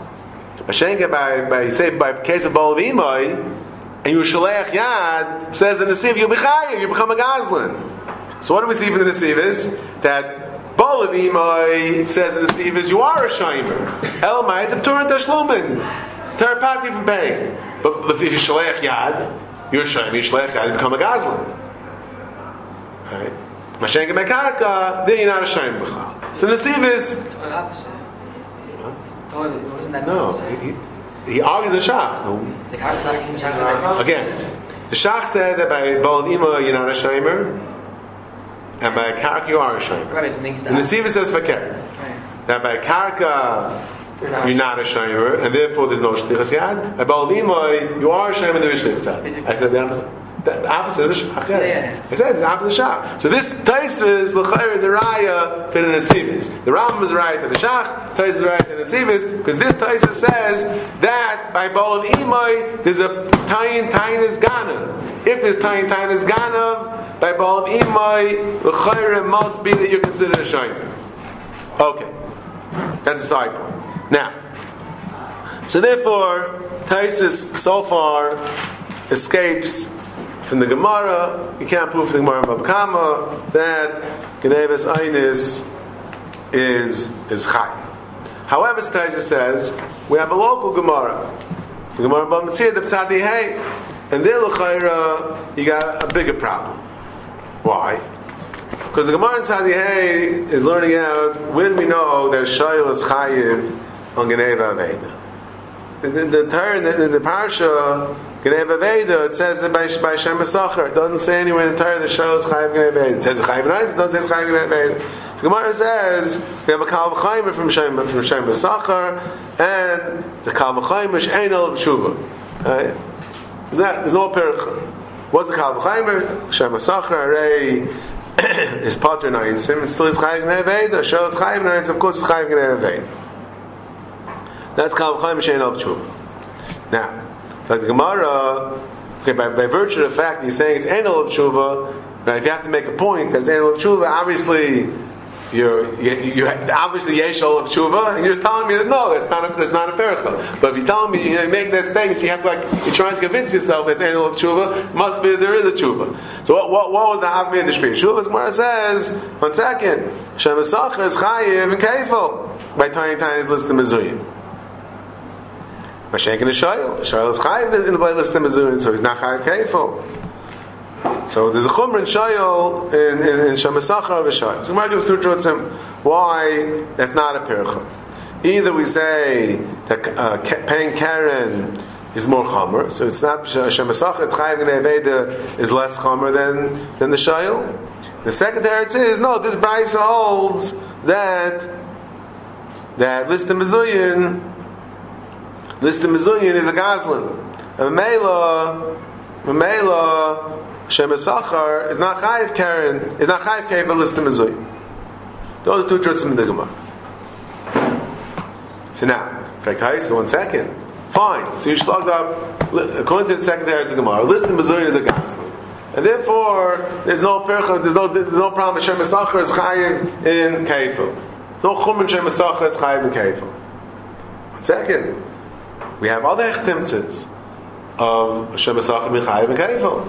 Speaker 1: By case of Bol of Imai, and you were Shaleach Yad, says in the Nesivus you'll be Chayiv, you become a Gazlan. So what do we see from the Nesivus? That Bol of Imai says in the Nesivus, you are a Shomer. Elamai, it's a P'tur and Tashlumin. Terapati from paying. But if you're Shaleach Yad, you're a Shomer, you're Shaleach Yad, you become a Gazlan. Right? Mashenka Mekarka, then you're not a Shomer B'chal. So the Nesivus...
Speaker 5: Totally opposite. Wasn't that
Speaker 1: no, he argues the Shach. Again, the Shach said that by Bol of Imai you're not a Shomer, and by a Karka you are a Shomer.
Speaker 5: Right,
Speaker 1: and the Nesivus says Fakir. That by Karka you're not a Shomer, and therefore there's no Shlichas Yad. By Bol of Imai you are a Shomer and there is Shlichas Yad. I said the opposite. The opposite of the Shach. Yes. I said it's the opposite of the Shach. So this Taisvis l'chayr is a raya to the Nesivus. The Rambam is right to the Shach. Taisvis is right to the Nesivus because this Taisvis says that by Bol of Imai there's a Tayin is Ganav. If there's Tayin is Ganav, by Bol of Imai l'chayr it must be that you're considered a Shomer. Okay, that's a side point. Now, so therefore Taisvis so far escapes from the Gemara. You can't prove from the Gemara Bab Kama that Genevas Einis is Chay. However, Taisa says we have a local Gemara, the Gemara Bab Mitzvah, the Tzadi Hey, and there l'chayra you got a bigger problem. Why? Because the Gemara in Tzadi Hey is learning out where do we know that Shayil is Chayiv on Geneva Aveda. In the Parsha Geneva Aveda, it says that by Shem Esachar. It doesn't say anywhere in the Torah that Shayil is Chayiv Geneva Aveda. It says Chayiv Reitz, it doesn't say Chayiv Geneva Aveda. So Gemara says we have a Kal V'chayim from Shem Esachar, and the Kal V'chayim She'ein El B'Shuva. Right? There's no percha. What's the Kal V'chayim? Shem Esachar Arei is Potter Na'insim. It still is Chayiv Geneva Aveda. Shayil is Chayiv Na'insim. Of course, it's Chayiv Geneva Aveda. That's Kal V'chayim She'ein El B'Shuva. Now, like the Gemara, okay, by virtue of the fact that you're saying it's Ein of Tshuva, right, if you have to make a point that it's Ein of Tshuva, obviously you obviously Yesh of Tshuva, and you're just telling me that no, that's not a percha. But if you're telling me you make that statement, you have to you're trying to convince yourself that it's Ein of Tshuva, must be that there is a Tshuva. So what was the Avmi in the Shpir? Tshuva, Gemara says, 1 second, Shem Esachar is Chayiv and Keifel by Tiny is listed Mezuyim. Mashenk and the Shayil is Chayiv in the Beit Listim Mezuyim, so he's not Chayiv Keifel. So there's a Chumr in Shayil in Shem Esachar of Shayil. So Gemara gives two truths why that's not a percha. Either we say that paying Karen is more Chomer, so it's not Shem Esachar, it's Chayiv and Aveda is less Chomer than the Shayil. The second teretz is no, this Brisa holds that Listim Mezuyim is a Gazlan. And Mela Shem Esachar is not Chayiv Karen, is not Chayiv Karen, but Listim Mezuyim. Those two truths in the Gemara. So now, in fact, 1 second. Fine. So you slugged up, according to the second teretz of Gemara, list in Mizuyin is a Gazlan. And therefore, there's no percha, there's no problem. Shem Esachar is chayiv in Keifel. There's no chum in Shem Esachar, it's chayiv in Keifel. One second, we have other echtimtzes of Shem Esachar being chayiv in Keifel.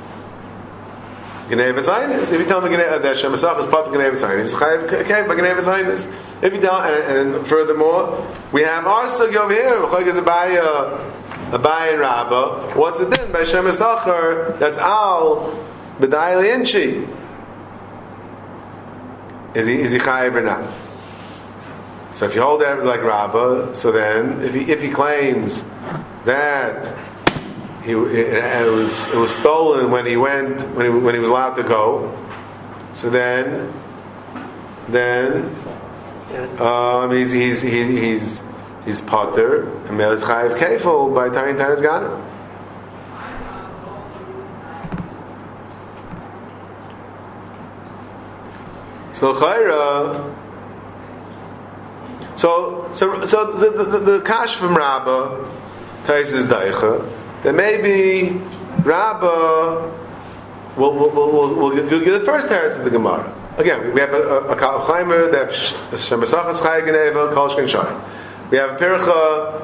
Speaker 1: Gnei v'zaynis. If you tell me that Shem Esachar is part of Gnei v'zaynis, it's chayiv Keifel by Gnei v'zaynis. If you tell, and furthermore, we have our sugi over here. Chayk is Abai and Rabba. What's it then? By Shem Esachar, that's Al B'dai Inchi. Is he chayiv or not? So if you hold that like Rabba, so then if he claims that it was stolen when he went when he was allowed to go, so then he's potter and Mel is chayiv keifel by Tarin Tanis Gana. So Chayra. So the kash from Rabbah Tais is Daicha that maybe Rabbah will give the first teretz of the Gemara. Again, we have a Kal Chaimer that Shem Esachar is chayiv geneva Kol Shken Shayim. We have a pircha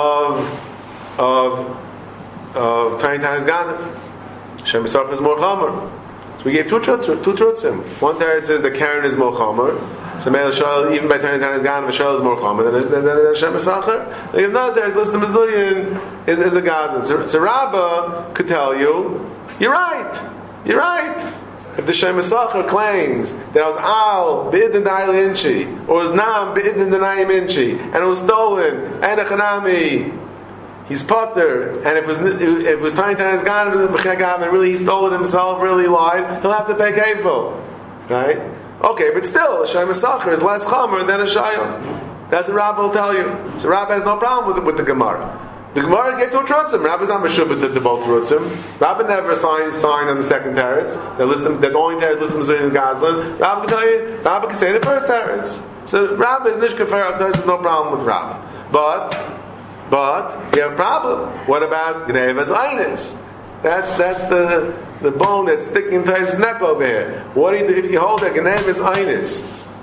Speaker 1: of Tarin Tanis Gana. Shem Esachar is more chamer. So we gave two trutzim. One teretz says that Karen is more chamer. So Meil Shal, even by Tarin Tanis Gana, Shal is more chamer than Shem Esachar. We have another teretz, listen to Mizuyin is a Gazan. So Rabbah could tell you, you're right. If the Shem Esachar claims that it was Al B'idin Da'il Inchi, or it was Nam B'idin D'Nayim Inchi, and it was stolen, and a Chanami, he's potter, and if it was Tarin Tanis Gana and really he stole it himself, really lied, he'll have to pay kefil, right? Okay, but still, a Shem Esachar is less chamer than a shayim. That's what Rabbah will tell you. So Rabbah has no problem with the Gemara. The Gemara gave two trutzim. Rabbah's not meshubah to both trutzim. Rabbah never signed on the second teretz. That the only teretz listed was in Gazlan. Rabbah can tell you. Rabbah can say the first teretz. So Rabbah is nishkafer. There's no problem with Rabbah. But we have a problem. What about Gnevas Einis? That's the bone that's sticking in Tais's neck over here. What do you do if you hold that Gnevas Einis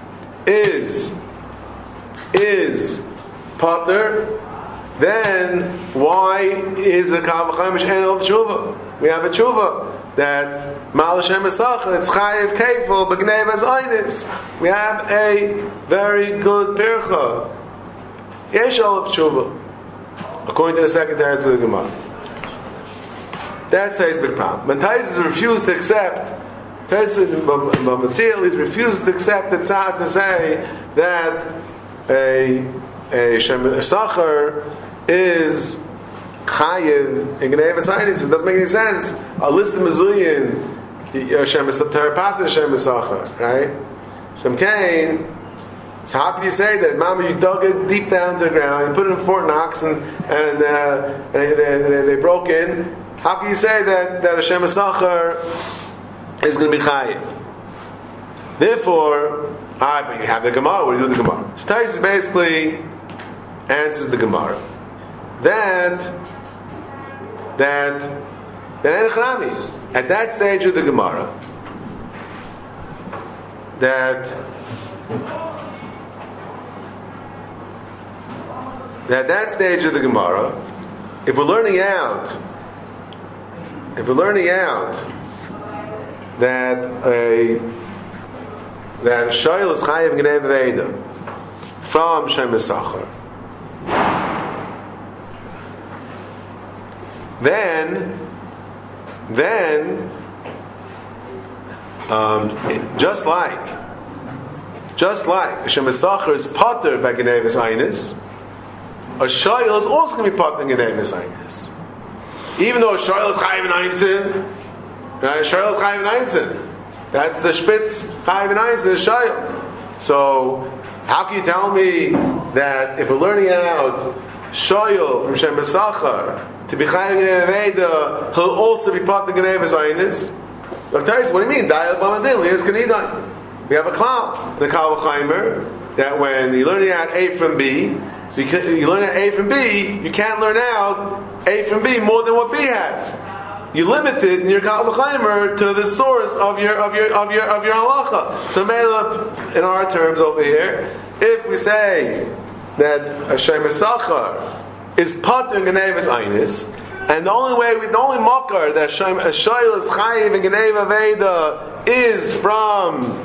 Speaker 1: is potter? Then why is the Kal V'chaim She'en El Tshuva? We have a Tshuva that Mal Shem Esachar it's chayiv keifel b'gnevas einis. We have a very good pircha. Yesh El Tshuva, according to the second teretz of the Gemara. That's Tai's big problem. When Tai's refused to accept, Tai's Masil is refuses to accept the tzad to say that a Shem Esachar is chayiv in Gnevas Einis. It doesn't make any sense. A list of Mizuyin, Shem Esachar, Shem Esachar, right? Some Cain. So how can you say that, Mama? You dug it deep down to the ground, you put it in Fort Knox, and they broke in. How can you say that a Shem Esachar is going to be chayiv? Therefore, but you have the Gemara. What do you do with the Gemara? So Tais basically answers the Gemara that at that stage of the Gemara that stage of the Gemara, if we're learning out that Shoyl is chayiv Gnev Veda from Shem Esachar, then just like Shem Esachar is potter by Gnevas Einis, a Shoyl is also going to be potter in Gnevas Einis. Even though a Shoyl is chayiv in Einzin, right? Shoyl is chayiv in Einzin. That's the Spitz chayiv in Einzin, the Shoyl. So how can you tell me that if we're learning out Shoyl from Shem Esachar to be chayiv Gnevas Veda, he'll also be potter in Gnevas Einis? What do you mean? We have a klal, the Kal V'chaimer, that when you're learning out A from B, So you learn out A from B, you can't learn out A from B more than what B has. You limit it in your Kal V'chaimer to the source of your halacha. So Mela, in our terms over here, if we say that a Shemer Sachar is pater in Genevas Einis, and the only makar that Shoyl is chayiv and Geneva Veda is from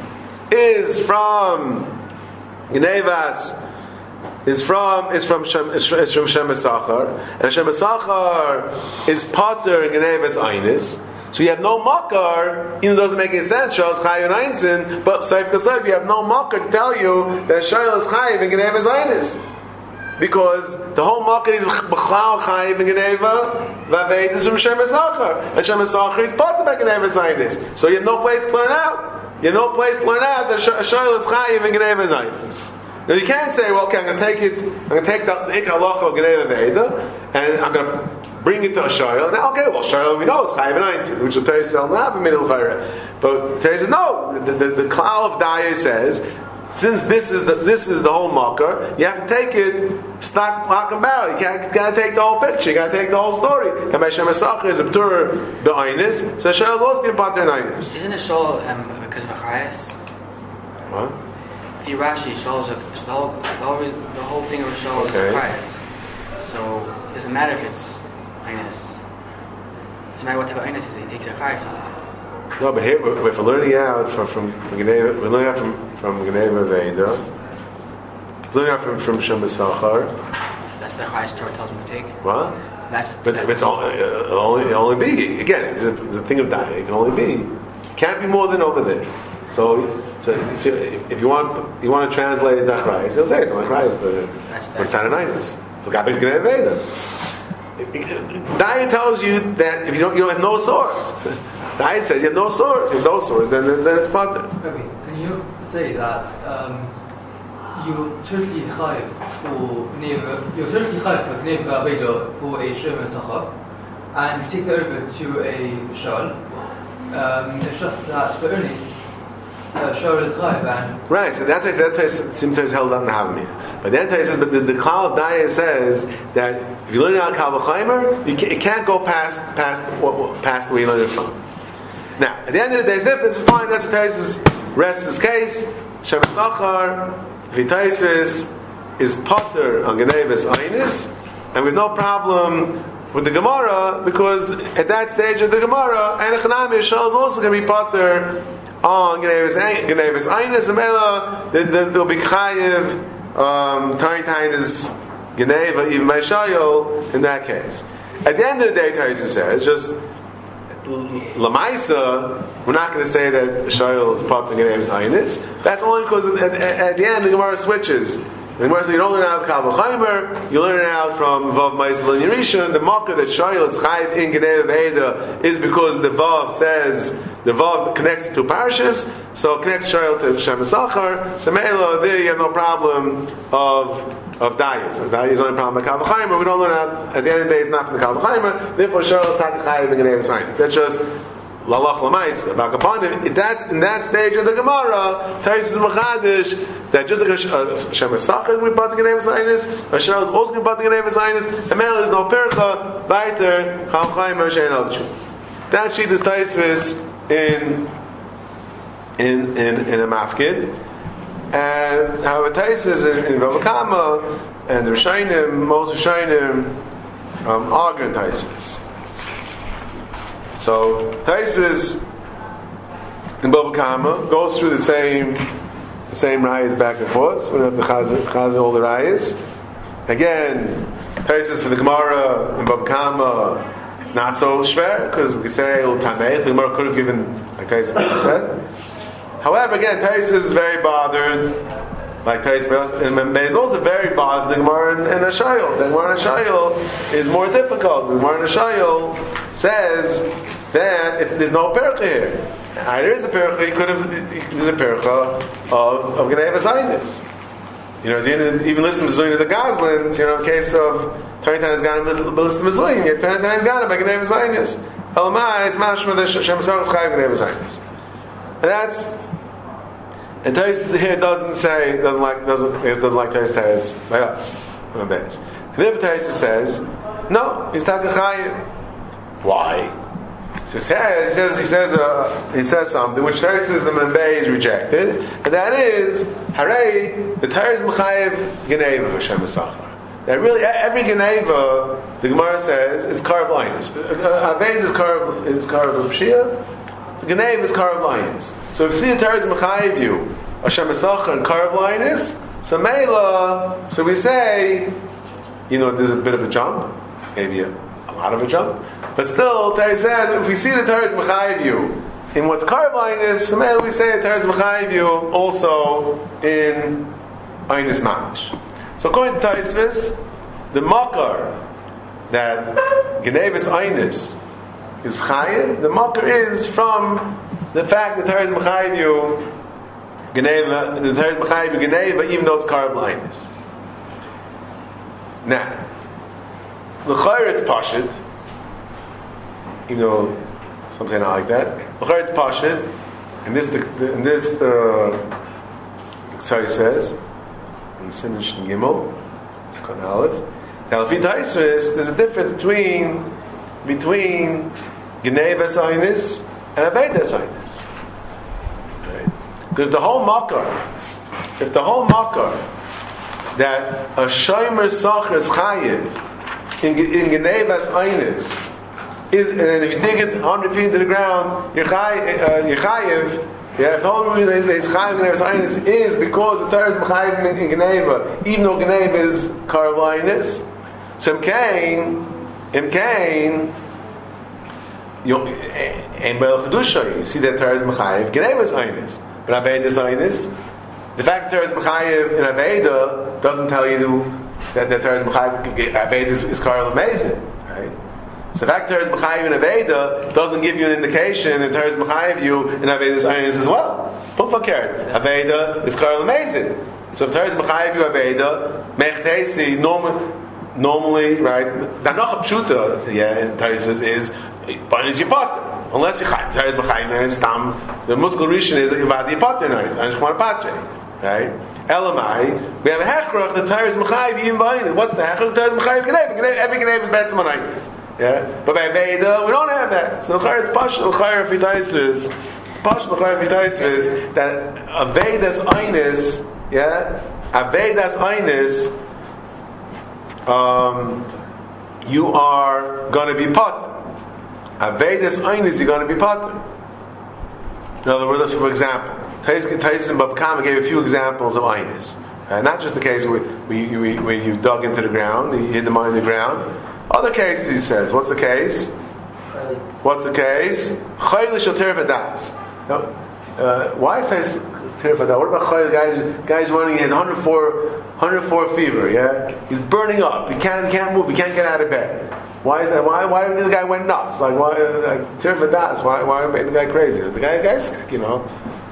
Speaker 1: Genevas. Is from Shemer Sachar, and Shemer Sachar is pater in Genevas Einis. So you have no makar, even though it doesn't make any sense. Shoyl is chayiv and Einsin, but Seif Kaseif, you have no makar to tell you that Shoyl is chayiv in Genevas Einis, because the whole makar is b'chlal chayiv in Geneva v'aved is from Shemer Sachar, and Shemer Sachar is pater by Genevas Einis. So you have no place to learn out. You have no place to learn out that Shoyl is chayiv in Genevas Einis. Now you can't say, well, okay, I'm going to take the Ikar Halacha of Geneva Veda, and I'm going to bring it to a Shoyl. Now, okay, well, Shoyl we know is Chayiv and Einzin, which the Torah says not have a middle Chayra. But the Torah says no. The Klal of Daya says, since this is the whole makar, you have to take it stock, lock, and barrel. You can't take the whole picture. You got to take the whole story. And by Shemer Sachar is a p'tur b'aynis, so Shoyl is also pater in Einis.
Speaker 5: Isn't it Shoyl because of Achayas?
Speaker 1: What?
Speaker 5: If you Rashi, Shoyl is the whole thing of Shoyl is Achayas. So it doesn't matter if it's Einis. It doesn't matter what type of Einis it is. He takes Achayas on it.
Speaker 1: No, but here we're learning out from Geneva. We're learning out from Geneva Veda. We're learning out from Shemer Sachar.
Speaker 5: That's the Achayas Torah tells me to take.
Speaker 1: What? But it's only be again. It's a thing of diet. It can only be. Can't be more than over there. So if you want to translate the Achayas, he'll say it's my Achayas, but it's not an Einis. Forgot about Geneva Veda. Daya tells you that if you don't have no source. Daya says you have no source. If you have no source, then it's pater.
Speaker 2: Okay, can you say that you totally chayiv for Geneva Veda for a Shemer Sachar, and you take that over to a Shoyl? It's just that for only Shoyl is chayiv, and
Speaker 1: right. So that's Simta held on the Havamina. But then says, but the Klal of Daya says that if you learn it out Kal V'chaimer, it can't go past the way you learn it from. Now, at the end of the day, it's different. It's fine. That's what Taisus rests his case. Shemer Sachar, V'Taisvis is pater on Genevas Einis, and we have no problem with the Gemara, because at that stage of the Gemara, and Echanami Shoyl is also going to be pater on Genevas Einis, and Mela there'll be Chayiv. Tain is Geneva, even by Shoyl in that case. At the end of the day, Taisus says, just Lamaisa, we're not going to say that Shoyl is part of Geneva's Einis. That's only because at the end the Gemara switches. The Gemara says you don't learn out of Kal V'chaimer, you learn it out from Vav Ma'aseh and Yerisha. The marker that Shoyl is Chayiv in Geneva Veda is because the Vav says, the Vav connects to parashas, so it connects Shoyl to Shemer Sachar. So Meila, there you have no problem of Dayas. So Dayas is only problem by Kal V'chaimer. We don't learn out, at the end of the day, it's not from the Kal V'chaimer. Therefore, Shoyl is Chayiv in Geneva Einis. That's just Lalach Lamais. About Kapanim, that's in that stage of the Gemara, Taisus Machadish, that just like Shemer Sachar is going to be part of the Geneva Einis, Shoyl is also going to be part of the Geneva Einis, and Meila is no Percha, Baiter, Kal V'chaimer, Shein Al-Chu. That sheet is Taisus in a mafkid, and however Taisus in Bava Kama and the Rishonim, most Rishonim argue in Taisus. So Taisus in Bava Kama goes through the same rayas back and forth. So we don't have to chazir all the rayas. Again, Taisus for the Gemara in Bava Kama. It's not so shver, because we say Tamei, the Gemara could have given, like Taisus said. However, again, Taisus is very bothered, like Taisus, and is also very bothered. The Gemara in Shoyl. The Gemara in Shoyl is more difficult. The Gemara in Shoyl says that if there's no percha here, there is a percha. There's a percha of Genevas Einis. You know, even listen to Zuyin of the Goslins, you know, in case of Taritan has got him, listen to Zuyin, yet Taritan has got him by Genevas Einis. Elamai, it's mashma the Shemer Sachar is Chayiv Genevas Einis. And that's, and Taisus here doesn't like Taisus by us. on base. And if Taisa says, no, he's not Chayiv. Why? He says something which Taisa is rejected, and that is, Harei, the Taisa Mechayiv Geneva Hashem Esachar. That really, every Geneva, the Gemara says, is Karav Linus. Aved is Karav Pshia, the Geneva is Karav Linus. So if you see the Taisa Mechayiv you, Hashem Esachar and Karav Linus, so Meila, so we say, there's a bit of a jump, maybe a lot of a jump, but still, Torah says, if we see the Torah is Mechayiv you in what's Karav Linus, so Meila we say the Torah is Mechayiv you also in Einus Mamish. So according to Taisvis, the Makar that Genevis Einus is Chayiv, the Makar is from the fact that Torah is Mechayiv you Geneva, the Torah is Mechayiv Geneva, even though it's Karav Linus. Now, l'chayr it's pashit, even though some say not like that. L'chayr it's pashit, and this Ksari says in Siman Shin Gimel, it's called Aleph. Now, if there's a difference between Geneva Sinus and Aveda Sinus. Because if the whole makar that a shomer sachar is chayiv in Genevas Einus is, and if you dig it 100 feet into the ground, you're chayiv. Yeah, if the whole reason that is chayiv in Genevas Einus is because the Torah is chayiv in Geneva, even though Geneva is Karav Linus. So in Cain, and Bel Chedusha, you see that Torah is chayiv Geneva's Einus. But Aveda Zaynis, the fact that Torah is Mechayiv in Aveda doesn't tell you that Torah is Mechayiv. Aveda is Karav Amazing, right? So the fact that Torah is Mechayiv in Aveda doesn't give you an indication that Torah is Mechayiv you in Aveda Zaynis as well. Pumfakert, Aveda is Karav Amazing. So if Torah is Mechayiv you Aveda, Mechtesi normally, right? Nanocha Pshuta, in Torah is Bainis Yipater. Unless you chayim, Torah is Mechayiv and Stam, the Muskal Rishon is Vadi Yipater Nois, and Shemar Patre, right? Elamai, we have a hechrach, the Torah is Mechayiv Yim Bainis. What's the hechrach? The Torah is Mechayiv Geneva. Every Geneva is Betzim Anainis. Yeah? But by Aveda, we don't have that. So the it's Pash, the Chayr of Yitaisvis, it's Pash, the Chayr of Yitaisvis, that Aveda's Einis, Aveda's Einis, you are going to be Pater. Avedas Einis, you're going to be Pater. In other words, for example, Taisin Bab Kama gave a few examples of Einis. Not just the case where you dug into the ground, you hid the money in the ground. Other cases, he says, what's the case? Chayli shel teref adas. Why is Taisin teref adas? What about Chayli? Guys running, he has 104 fever, He's burning up, he can't move, he can't get out of bed. Why is that? Why the guy went nuts? Like why? Teref adas. Why made the guy crazy? The guy's sick. He don't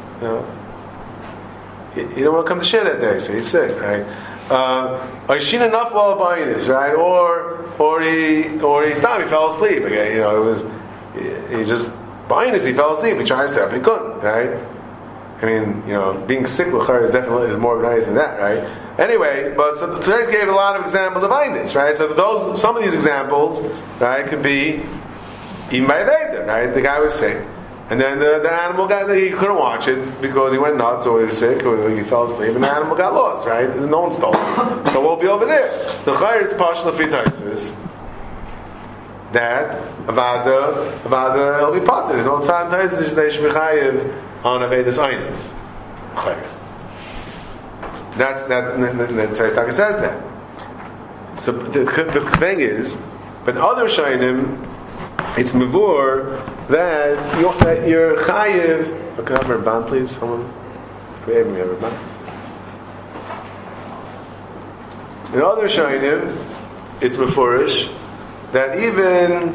Speaker 1: want to come to share that day, so he's sick, right? Aishin enough while buying this, right? Or he stopped. He fell asleep. Okay, it was he just buying this. He fell asleep. He tried to stay up. He couldn't, right? I mean, being sick with her is definitely more nice than that, right? Anyway, but so today gave a lot of examples of Einus, right? So some of these examples, right, could be even by Aveda, right? The guy was sick, and then the animal he couldn't watch it because he went nuts, or he was sick, or he fell asleep, and the animal got lost, right? And no one stole it, so we'll be over there. The Chayr is partial of Taisus that Avada will be part. There's no Tzad Taisus they should be chayiv on Avedas Einus. Chayr. That's that. The Tzad says that. So the thing is, but other Shainim, it's mevur that you're chayiv. Can I have a ban, please? Someone, create me a ban. In other Shainim, it's mefurish that even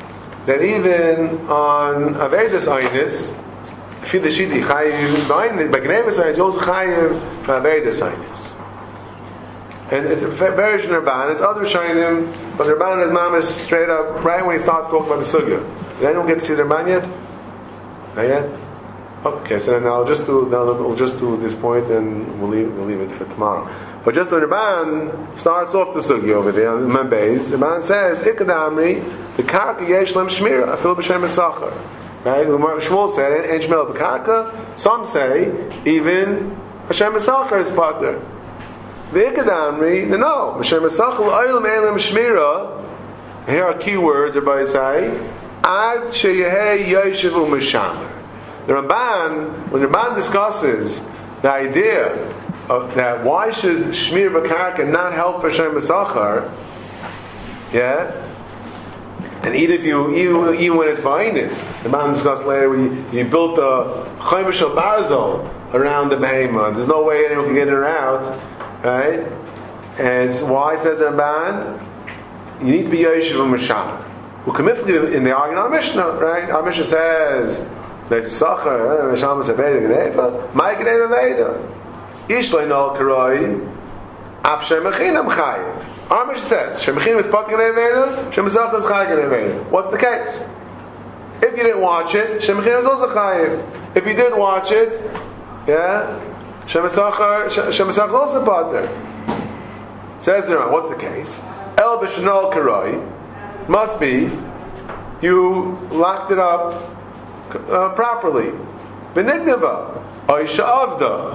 Speaker 1: on Avedas Einus, if you the shidi chayiv by Genevas Einus, you also chayiv by Avedas Einus. And it's a very Rabban, it's other Shainim, but the Rabban is mamash straight up, right when he starts talking about the Sugya. Did anyone get to see the Rabban yet? Not yet? Okay, so then we'll just do this point, and we'll leave it for tomorrow. But just the Ramban starts off the sugi over there on Membeis. Ramban says, "Ikadamri the karka yesh lem shmira afil b'shem esachar." Right? Shmuel said, "And shmil b'karka." Some say even Hashem esachar is pater. The Ikadamri, no, b'shem esachar l'oylam elam shmira. Here are key words. Everybody say, "Ad sheyehei yoshev u'mishamer." The Ramban, when the Ramban discusses the idea of that why should Shmir B'Karka not help for Shem B'Sachar, yeah, and even when it's Ba'inus, the Ramban discussed later when you built a Chaimish al Barzel around the Behemah, there's no way anyone can get in or out, right? And so why, says the Ramban, you need to be Yoshev U'Mesham. Well, committedly in the argument of our Mishnah, right? Our Mishnah says, there's a sacher, Mesham Saveda Gneva, my Gneva Veda. Ishlay Nol Karoi, Af Shemachinam Chayiv. Our Mishnah says, Shemachinam is Pat Gneva Veda, Shemachinam is Chayiv Gneva Veda. What's the case? If you didn't watch it, Shemachinam is also Chayiv. If you did watch it, yeah, Shemachinam is also Pater. Says the Ramban, what's the case? El B'Shnol Karoi must be you locked it up properly. Benignava, Aisha Avda.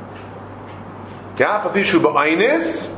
Speaker 1: Gafa Pishu Ba'ainis.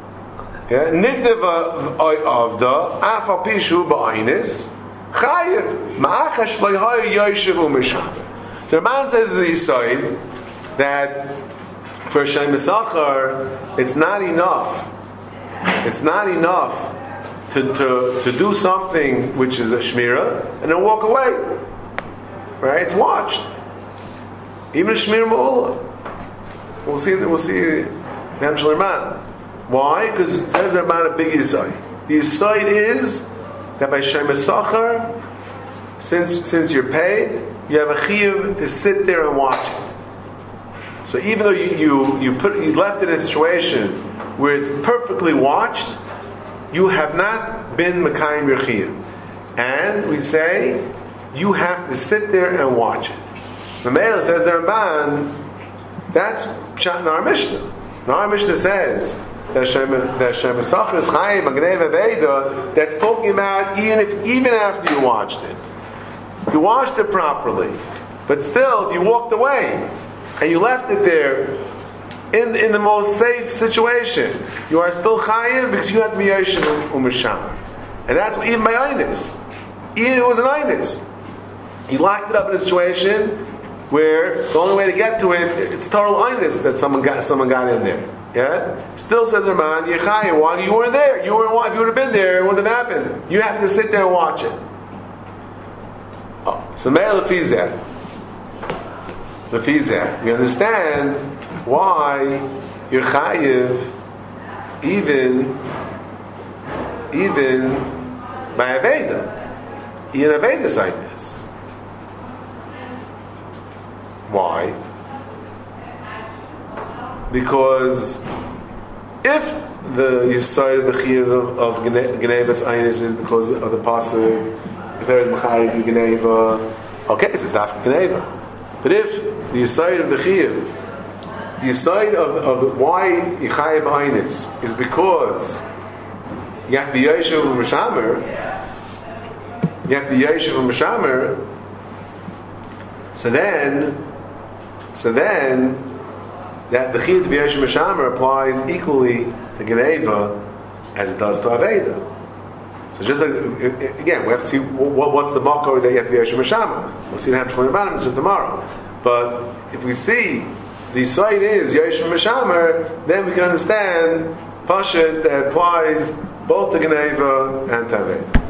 Speaker 1: Nignava Avda, Afa Pishu Ba'ainis. Chayiv, Ma'achash Leihai Yoshev U'Mesham. So the man says to the Yisrael that for Shem Esachar, it's not enough. It's not enough to do something which is a Shmira and then walk away. Right? It's watched. Even a Shmir Ma'ula. We'll see Hamshal Ramban. Why? Because it says Ramban a big Yisai. The Yisai is that by Shem Esachar, since you're paid, you have a chiyuv to sit there and watch it. So even though you left it in a situation where it's perfectly watched, you have not been Mekayim your chiyuv. And we say, you have to sit there and watch it. Mamela says the Ramban, that's Pshat in our Mishnah. And our Mishnah says that Shem Esachar is Chayiv Gneva Veda, that's talking about even after you watched it. You watched it properly, but still, if you walked away and you left it there in the most safe situation, you are still Chayiv because you have to be Yoshev U'Mesham. And that's what even by Einus. Even if it was an Einus. He locked it up in a situation where the only way to get to it's total Einus that someone got in there. Yeah? Still says Ramban, Yechayim, while you weren't there. If you would have been there, it wouldn't have happened. You have to sit there and watch it. Oh, so Meir Lefizeh. We understand why you're Chayiv even by Aveda. Even Aveda's like this. Why? Because if the Yisrael of the Chiyuv of Gnevas Einus is because of the pasuk, if there is Mechayiv Gneva, okay, so it's not Gneva. But if the Yisrael of the Chiyuv, the Yisrael of why Yechayiv Einus is because you have to be Yoshev U'Meshamer, so then that the chiyuv to be Yoshev Meshamer applies equally to Geneva as it does to Aveda. So just like, again, we have to see what's the makor that you have to be Yoshev Meshamer. We'll see the Hamshal Ramban tomorrow. But if we see the site is Yoshev Meshamer, then we can understand Pashat that applies both to Geneva and to Aveda.